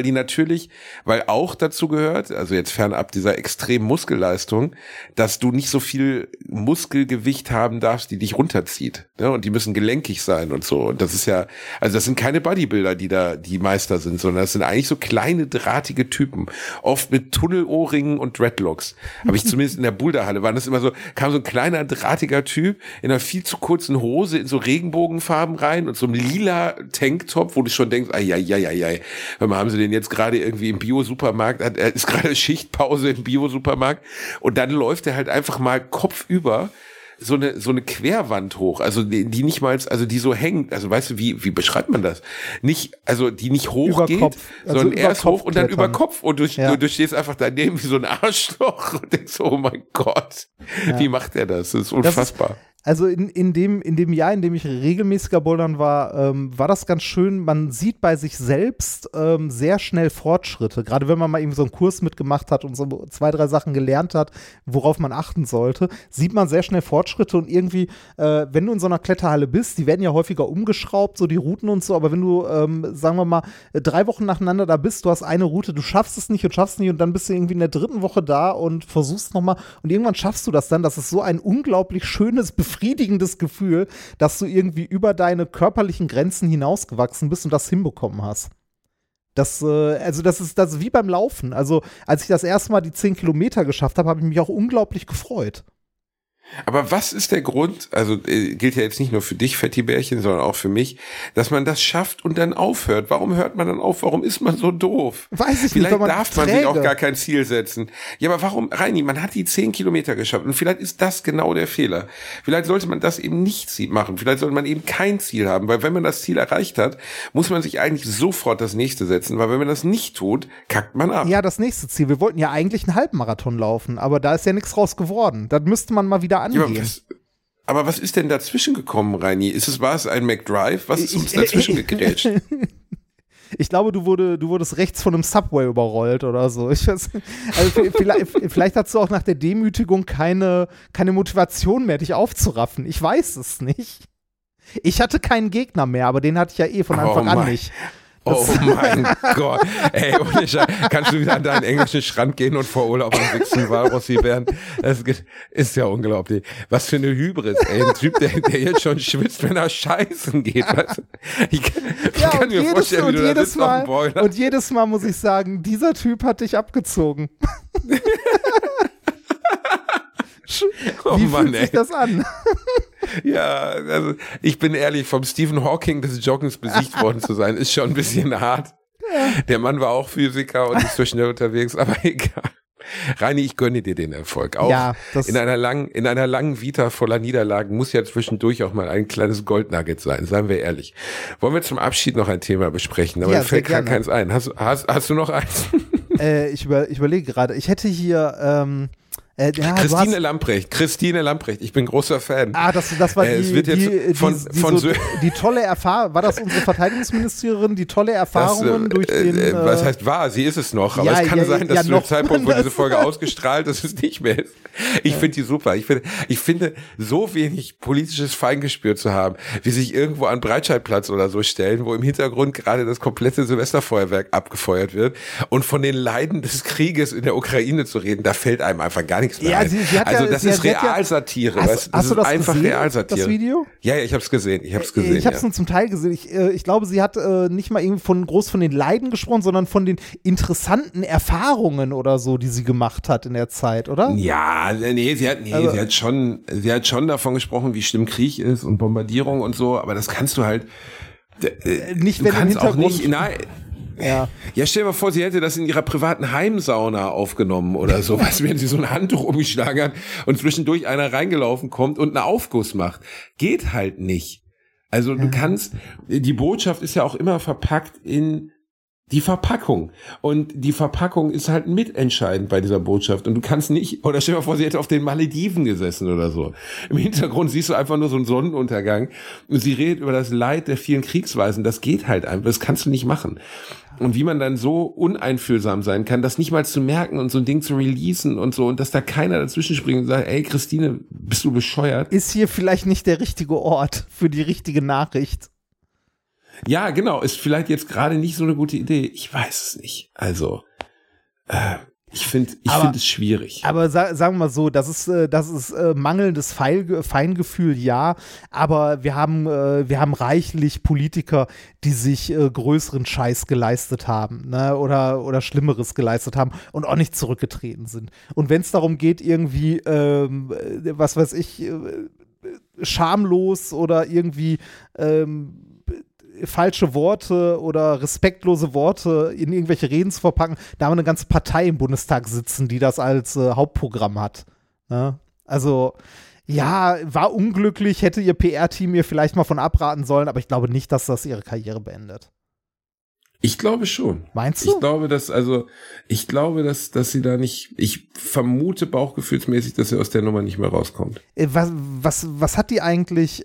Weil auch dazu gehört, also jetzt fernab dieser extremen Muskelleistung, dass du nicht so viel Muskelgewicht haben darfst, die dich runterzieht, ne? Und die müssen gelenkig sein und so, und das ist ja, also das sind keine Bodybuilder, die Meister sind, sondern das sind eigentlich so kleine drahtige Typen, oft mit Tunnelohrringen und Dreadlocks. Habe ich zumindest in der Boulderhalle, waren das immer so, kam so ein kleiner drahtiger Typ in einer viel zu kurzen Hose in so Regenbogenfarben rein und so einem lila Tanktop, wo du schon denkst, ai, haben sie den jetzt gerade irgendwie im Bio-Supermarkt, ist gerade Schichtpause im Bio-Supermarkt, und dann läuft er halt einfach mal kopfüber so eine Querwand hoch, also die nicht mal, also die so hängt, also weißt du, wie beschreibt man das? Nicht, also die nicht hoch geht, sondern erst hoch und dann über Kopf, und du stehst einfach daneben wie so ein Arschloch und denkst, oh mein Gott, wie macht er das? Das ist unfassbar. Also in dem Jahr, in dem ich regelmäßiger Bouldern war, war das ganz schön. Man sieht bei sich selbst sehr schnell Fortschritte. Gerade wenn man mal irgendwie so einen Kurs mitgemacht hat und so 2, 3 Sachen gelernt hat, worauf man achten sollte, sieht man sehr schnell Fortschritte. Und irgendwie, wenn du in so einer Kletterhalle bist, die werden ja häufiger umgeschraubt, so die Routen und so, aber wenn du, sagen wir mal, 3 Wochen nacheinander da bist, du hast eine Route, du schaffst es nicht und dann bist du irgendwie in der 3. Woche da und versuchst nochmal, und irgendwann schaffst du das dann. Das ist so ein unglaublich schönes, befriedigendes Gefühl, dass du irgendwie über deine körperlichen Grenzen hinausgewachsen bist und das hinbekommen hast. Das ist wie beim Laufen. Also, als ich das erste Mal die 10 Kilometer geschafft habe, habe ich mich auch unglaublich gefreut. Aber was ist der Grund, also gilt ja jetzt nicht nur für dich, Fettibärchen, sondern auch für mich, dass man das schafft und dann aufhört? Warum hört man dann auf? Warum ist man so doof? Weiß ich vielleicht nicht, darf man sich auch gar kein Ziel setzen. Ja, aber warum, Reini, man hat die 10 Kilometer geschafft und vielleicht ist das genau der Fehler. Vielleicht sollte man das eben nicht machen. Vielleicht sollte man eben kein Ziel haben, weil wenn man das Ziel erreicht hat, muss man sich eigentlich sofort das nächste setzen, weil wenn man das nicht tut, kackt man ab. Ja, das nächste Ziel. Wir wollten ja eigentlich einen Halbmarathon laufen, aber da ist ja nichts raus geworden. Da müsste man mal wieder angehen. Ja, aber was ist denn dazwischen gekommen, Reini? War es ein McDrive? Was ist uns dazwischen gegrätscht? Ich glaube, du wurdest rechts von einem Subway überrollt oder so. Vielleicht hast du auch nach der Demütigung keine Motivation mehr, dich aufzuraffen. Ich weiß es nicht. Ich hatte keinen Gegner mehr, aber den hatte ich ja von Anfang an nicht. Oh mein Gott. Ey, kannst du wieder an deinen englischen Strand gehen und vor Urlaub am Wichsen Walrussi werden? Das ist ja unglaublich. Was für eine Hybris, ey. Ein Typ, der jetzt schon schwitzt, wenn er scheißen geht. Weißt du? Ich kann mir vorstellen, wie du da sitzt auf dem Boiler. Und jedes Mal muss ich sagen, dieser Typ hat dich abgezogen. Wie fühlt sich das an? Ja, also ich bin ehrlich, vom Stephen Hawking des Joggens besiegt worden zu sein, ist schon ein bisschen hart. Ja. Der Mann war auch Physiker und ist so schnell unterwegs, aber egal. Reini, ich gönne dir den Erfolg. Auch ja, in einer langen Vita voller Niederlagen muss ja zwischendurch auch mal ein kleines Goldnugget sein, seien wir ehrlich. Wollen wir zum Abschied noch ein Thema besprechen? Aber mir fällt gerade keins ein. Hast du noch eins? Ich überlege gerade. Ich hätte hier Christine Lamprecht, ich bin großer Fan. Das war die tolle Erfahrung, war das unsere Verteidigungsministerin, die tolle Erfahrungen durch den... was heißt wahr? Sie ist es noch, aber es kann sein, dass zu dem Zeitpunkt, wo diese Folge ausgestrahlt ist, es nicht mehr ist. Ich finde die super. Ich finde, so wenig politisches Feingespür zu haben, wie sich irgendwo an Breitscheidplatz oder so stellen, wo im Hintergrund gerade das komplette Silvesterfeuerwerk abgefeuert wird und von den Leiden des Krieges in der Ukraine zu reden, da fällt einem einfach gar nichts mehr ein. Das ist Realsatire. Hast du das einfach gesehen, Realsatire. Das Video? Ja, ich habe es gesehen. Ich habe es nur zum Teil gesehen. Ich glaube, sie hat nicht mal irgendwie groß von den Leiden gesprochen, sondern von den interessanten Erfahrungen oder so, die sie gemacht hat in der Zeit, oder? Ja, sie hat schon davon gesprochen, wie schlimm Krieg ist und Bombardierung und so, aber das kannst du halt nicht, wenn du kannst auch nicht. Ja, stell dir mal vor, sie hätte das in ihrer privaten Heimsauna aufgenommen oder so, wenn sie so ein Handtuch umgeschlagen hat und zwischendurch einer reingelaufen kommt und einen Aufguss macht. Geht halt nicht. Also du kannst, die Botschaft ist ja auch immer verpackt in die Verpackung. Und die Verpackung ist halt mitentscheidend bei dieser Botschaft. Und du kannst nicht, oder stell dir mal vor, sie hätte auf den Malediven gesessen oder so. Im Hintergrund siehst du einfach nur so einen Sonnenuntergang. Und sie redet über das Leid der vielen Kriegsweisen. Das geht halt einfach. Das kannst du nicht machen. Und wie man dann so uneinfühlsam sein kann, das nicht mal zu merken und so ein Ding zu releasen und so. Und dass da keiner dazwischen springt und sagt, ey Christine, bist du bescheuert? Ist hier vielleicht nicht der richtige Ort für die richtige Nachricht. Ja, genau, ist vielleicht jetzt gerade nicht so eine gute Idee. Ich weiß es nicht. Also, ich finde es schwierig. Aber sagen wir mal so, das ist mangelndes Feingefühl, ja. Aber wir haben reichlich Politiker, die sich größeren Scheiß geleistet haben, ne? Oder Schlimmeres geleistet haben und auch nicht zurückgetreten sind. Und wenn es darum geht, irgendwie, was weiß ich, schamlos oder irgendwie falsche Worte oder respektlose Worte in irgendwelche Reden zu verpacken, da haben wir eine ganze Partei im Bundestag sitzen, die das als Hauptprogramm hat. Ne? Also, ja, war unglücklich, hätte ihr PR-Team ihr vielleicht mal von abraten sollen, aber ich glaube nicht, dass das ihre Karriere beendet. Ich glaube schon. Meinst du? Ich glaube, dass sie da nicht, ich vermute bauchgefühlsmäßig, dass sie aus der Nummer nicht mehr rauskommt. Was hat die eigentlich,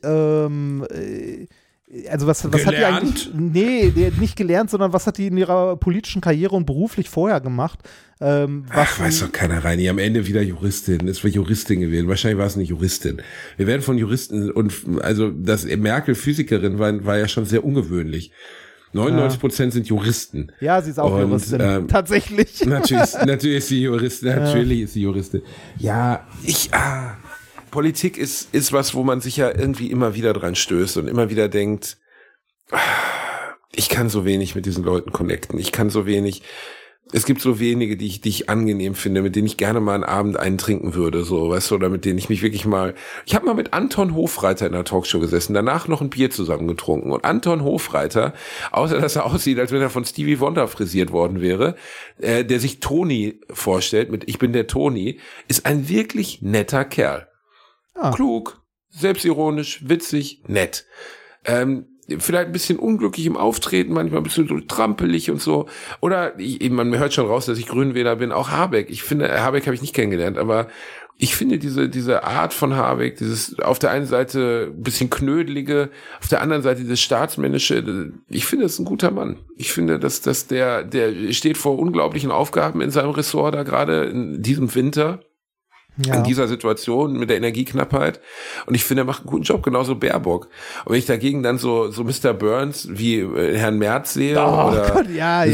was hat die eigentlich, nicht gelernt, sondern was hat die in ihrer politischen Karriere und beruflich vorher gemacht? Weiß doch keiner rein. Die am Ende wieder Juristin. Es war Juristin gewesen. Wahrscheinlich war es eine Juristin. Wir werden von Juristen dass Merkel Physikerin war ja schon sehr ungewöhnlich. 99% sind Juristen. Ja, sie ist auch Juristin. Tatsächlich. Natürlich ist sie Juristin. Natürlich ist sie Juristin. Ja, Politik ist was, wo man sich ja irgendwie immer wieder dran stößt und immer wieder denkt, ich kann so wenig mit diesen Leuten connecten. Es gibt so wenige, die ich angenehm finde, mit denen ich gerne mal einen Abend einen trinken würde, so, weißt du, oder mit denen ich mich wirklich mal, ich habe mal mit Anton Hofreiter in einer Talkshow gesessen, danach noch ein Bier zusammen getrunken und Anton Hofreiter, außer dass er aussieht, als wenn er von Stevie Wonder frisiert worden wäre, der sich Toni vorstellt mit Ich bin der Toni, ist ein wirklich netter Kerl. Klug, selbstironisch, witzig, nett. Vielleicht ein bisschen unglücklich im Auftreten, manchmal ein bisschen so trampelig und so. Oder man hört schon raus, dass ich Grünwähler bin. Auch Habeck. Ich finde, Habeck habe ich nicht kennengelernt, aber ich finde diese Art von Habeck, dieses auf der einen Seite ein bisschen knödelige, auf der anderen Seite dieses staatsmännische, ich finde, das ist ein guter Mann. Ich finde, dass der steht vor unglaublichen Aufgaben in seinem Ressort da gerade in diesem Winter. Ja. In dieser Situation mit der Energieknappheit. Und ich finde, er macht einen guten Job, genauso Baerbock. Und wenn ich dagegen dann so Mr. Burns wie Herrn Merz sehe oder Gott,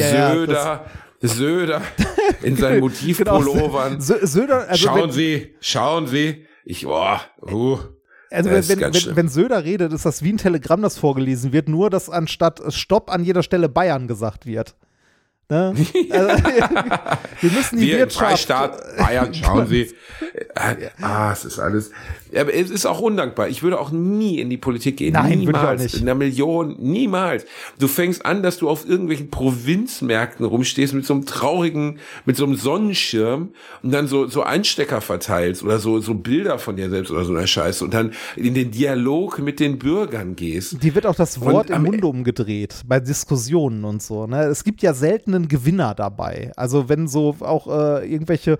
Söder in seinen Motivpullovern. Genau. Söder, also Schauen Sie. Wenn Söder redet, ist das wie ein Telegramm, das vorgelesen wird, nur dass anstatt Stopp an jeder Stelle Bayern gesagt wird. Ne? Also, wir müssen die Wirtschaft. Freistaat Bayern, schauen Sie. Es ist alles. Aber es ist auch undankbar. Ich würde auch nie in die Politik gehen. Nein, niemals. würde ich auch nicht. In einer Million, niemals. Du fängst an, dass du auf irgendwelchen Provinzmärkten rumstehst mit so einem mit so einem Sonnenschirm und dann so Anstecker verteilst oder so Bilder von dir selbst oder so einer Scheiße und dann in den Dialog mit den Bürgern gehst. Die wird auch das Wort im Munde umgedreht bei Diskussionen und so. Ne? Es gibt ja selten einen Gewinner dabei. Also wenn so auch irgendwelche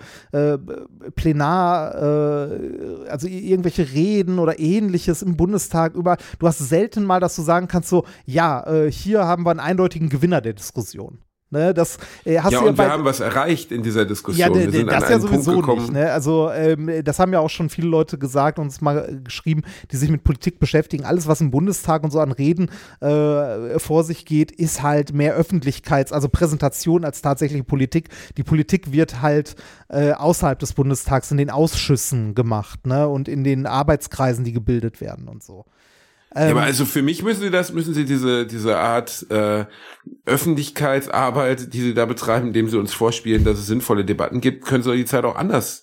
also irgendwelche Reden oder ähnliches im Bundestag du hast selten mal, dass du sagen kannst so, ja, hier haben wir einen eindeutigen Gewinner der Diskussion. Ne, das hast ja, du und wir haben was erreicht in dieser Diskussion. Wir sind an einen Punkt gekommen. Nicht. Ne? Also das haben ja auch schon viele Leute gesagt und uns mal geschrieben, die sich mit Politik beschäftigen. Alles, was im Bundestag und so an Reden vor sich geht, ist halt mehr also Präsentation als tatsächliche Politik. Die Politik wird halt außerhalb des Bundestags in den Ausschüssen gemacht, ne? Und in den Arbeitskreisen, die gebildet werden und so. Ja, aber also für mich müssen Sie diese Art Öffentlichkeitsarbeit, die Sie da betreiben, indem Sie uns vorspielen, dass es sinnvolle Debatten gibt, können Sie die Zeit auch anders,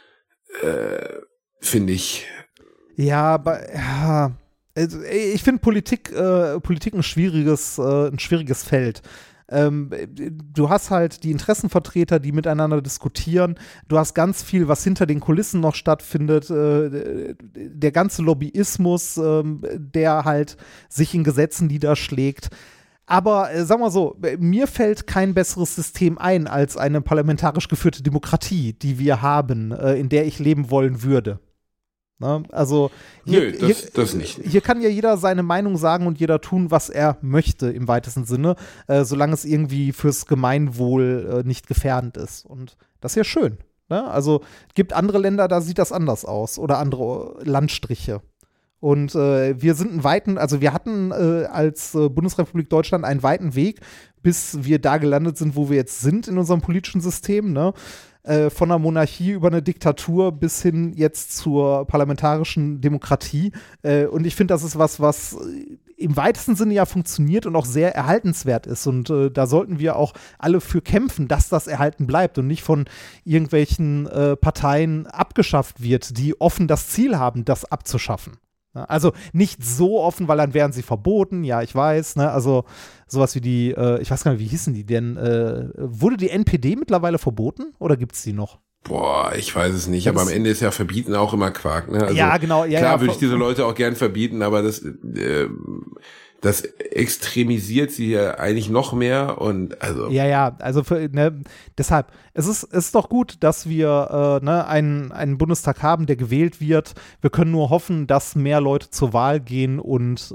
finde ich. Ja, aber ja, also, ich finde Politik ein schwieriges Feld. Du hast halt die Interessenvertreter, die miteinander diskutieren. Du hast ganz viel, was hinter den Kulissen noch stattfindet. Der ganze Lobbyismus, der halt sich in Gesetzen niederschlägt. Aber sagen wir so, mir fällt kein besseres System ein als eine parlamentarisch geführte Demokratie, die wir haben, in der ich leben wollen würde. Ne? Also das nicht. Hier kann ja jeder seine Meinung sagen und jeder tun, was er möchte im weitesten Sinne, solange es irgendwie fürs Gemeinwohl nicht gefährdend ist. Und das ist ja schön. Ne? Also es gibt andere Länder, da sieht das anders aus oder andere Landstriche. Und wir hatten als Bundesrepublik Deutschland einen weiten Weg, bis wir da gelandet sind, wo wir jetzt sind in unserem politischen System, ne? Von einer Monarchie über eine Diktatur bis hin jetzt zur parlamentarischen Demokratie. Und ich finde, das ist was im weitesten Sinne ja funktioniert und auch sehr erhaltenswert ist. Und da sollten wir auch alle für kämpfen, dass das erhalten bleibt und nicht von irgendwelchen Parteien abgeschafft wird, die offen das Ziel haben, das abzuschaffen. Also nicht so offen, weil dann wären sie verboten, ja, ich weiß, ne? Also sowas wie die, ich weiß gar nicht, wie hießen die denn? Wurde die NPD mittlerweile verboten oder gibt es die noch? Boah, ich weiß es nicht, aber am Ende ist ja Verbieten auch immer Quark, ne? Also, ja, genau. Ja, klar würde ich diese Leute auch gern verbieten, aber das extremisiert sie ja eigentlich noch mehr und also. Ja, also deshalb, es ist doch gut, dass wir einen Bundestag haben, der gewählt wird. Wir können nur hoffen, dass mehr Leute zur Wahl gehen und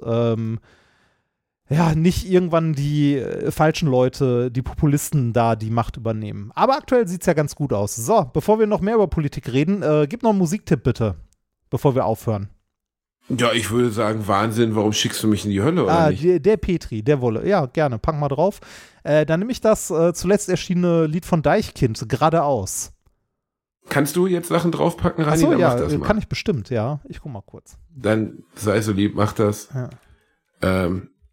nicht irgendwann die falschen Leute, die Populisten da die Macht übernehmen. Aber aktuell sieht es ja ganz gut aus. So, bevor wir noch mehr über Politik reden, gib noch einen Musiktipp bitte, bevor wir aufhören. Ja, ich würde sagen, Wahnsinn, warum schickst du mich in die Hölle, oder nicht? Der Petri, der Wolle. Ja, gerne, pack mal drauf. Dann nehme ich das zuletzt erschienene Lied von Deichkind, Geradeaus. Kannst du jetzt Sachen draufpacken, Rani? Achso, dann ja, mach das mal. Kann ich bestimmt, ja. Ich guck mal kurz. Dann sei so lieb, mach das. Ja,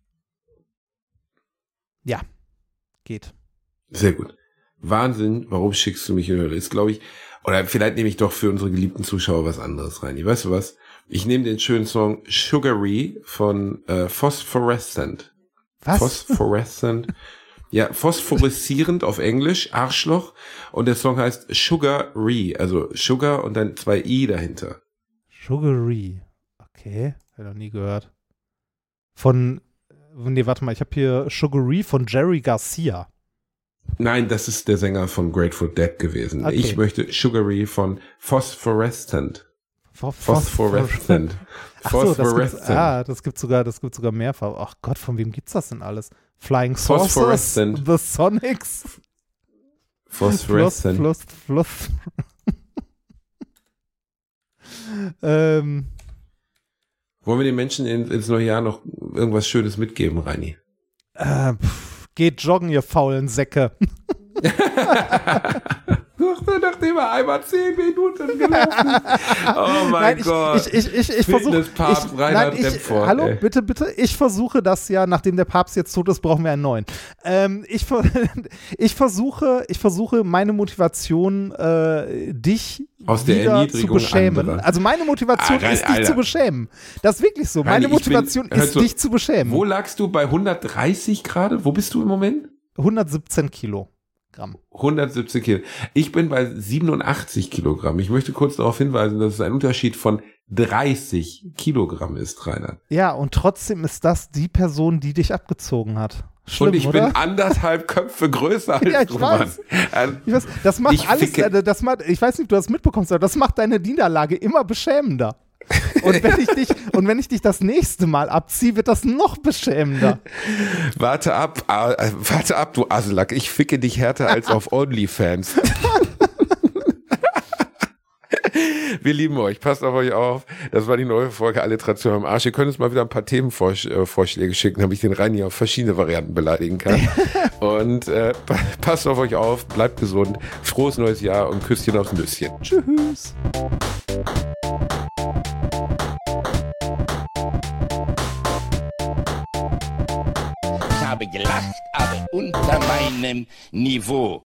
ja, geht. Sehr gut. Wahnsinn, warum schickst du mich in die Hölle? Ist, glaube ich, oder vielleicht nehme ich doch für unsere geliebten Zuschauer was anderes rein. Weißt du was? Ich nehme den schönen Song Sugary von Phosphorescent. Was? Phosphorescent. Ja, phosphoreszierend auf Englisch, Arschloch. Und der Song heißt Sugary, also Sugar und dann 2 I dahinter. Sugary. Okay, habe ich noch nie gehört. Warte mal, ich habe hier Sugary von Jerry Garcia. Nein, das ist der Sänger von Grateful Dead gewesen. Okay. Ich möchte Sugary von Phosphorescent. Phosphorescent. Ach so, das gibt sogar mehrfach. Ach Gott, von wem gibt's das denn alles? Flying Saucers, Phosphorescent. The Sonics. Phosphorescent. Wollen wir den Menschen ins neue Jahr noch irgendwas Schönes mitgeben, Reini? Geht joggen, ihr faulen Säcke. Such dir doch lieber einmal 10 Minuten gelaufen. Oh mein Gott. Ich versuche. Reinhard Remford, hallo, bitte. Ich versuche das ja, nachdem der Papst jetzt tot ist, brauchen wir einen neuen. Ich versuche meine Motivation, dich aus der wieder Erniedrigung zu beschämen. anderer. Also meine Motivation ist, dich zu beschämen. Das ist wirklich so. Meine Motivation ist, dich zu beschämen. Wo lagst du bei 130 gerade? Wo bist du im Moment? 117 Kilogramm. 117 Kilo. Ich bin bei 87 Kilogramm. Ich möchte kurz darauf hinweisen, dass es ein Unterschied von 30 Kilogramm ist, Reinhard. Ja, und trotzdem ist das die Person, die dich abgezogen hat. Schlimm, und ich oder? bin 1,5 Köpfe größer als ja, du, Mann. Ich weiß, das macht ich alles, ich weiß nicht, ob du das mitbekommst, aber das macht deine Niederlage immer beschämender. Und wenn ich dich das nächste Mal abziehe, wird das noch beschämender. Warte ab, du Aselack. Ich ficke dich härter als auf OnlyFans. Wir lieben euch. Passt auf euch auf. Das war die neue Folge Alliteration am Arsch. Ihr könnt uns mal wieder ein paar Themenvorschläge schicken, damit ich den Reini auf verschiedene Varianten beleidigen kann. Und passt auf euch auf. Bleibt gesund. Frohes neues Jahr und Küsschen aufs Nüsschen. Tschüss. Ich habe gelacht, aber unter meinem Niveau.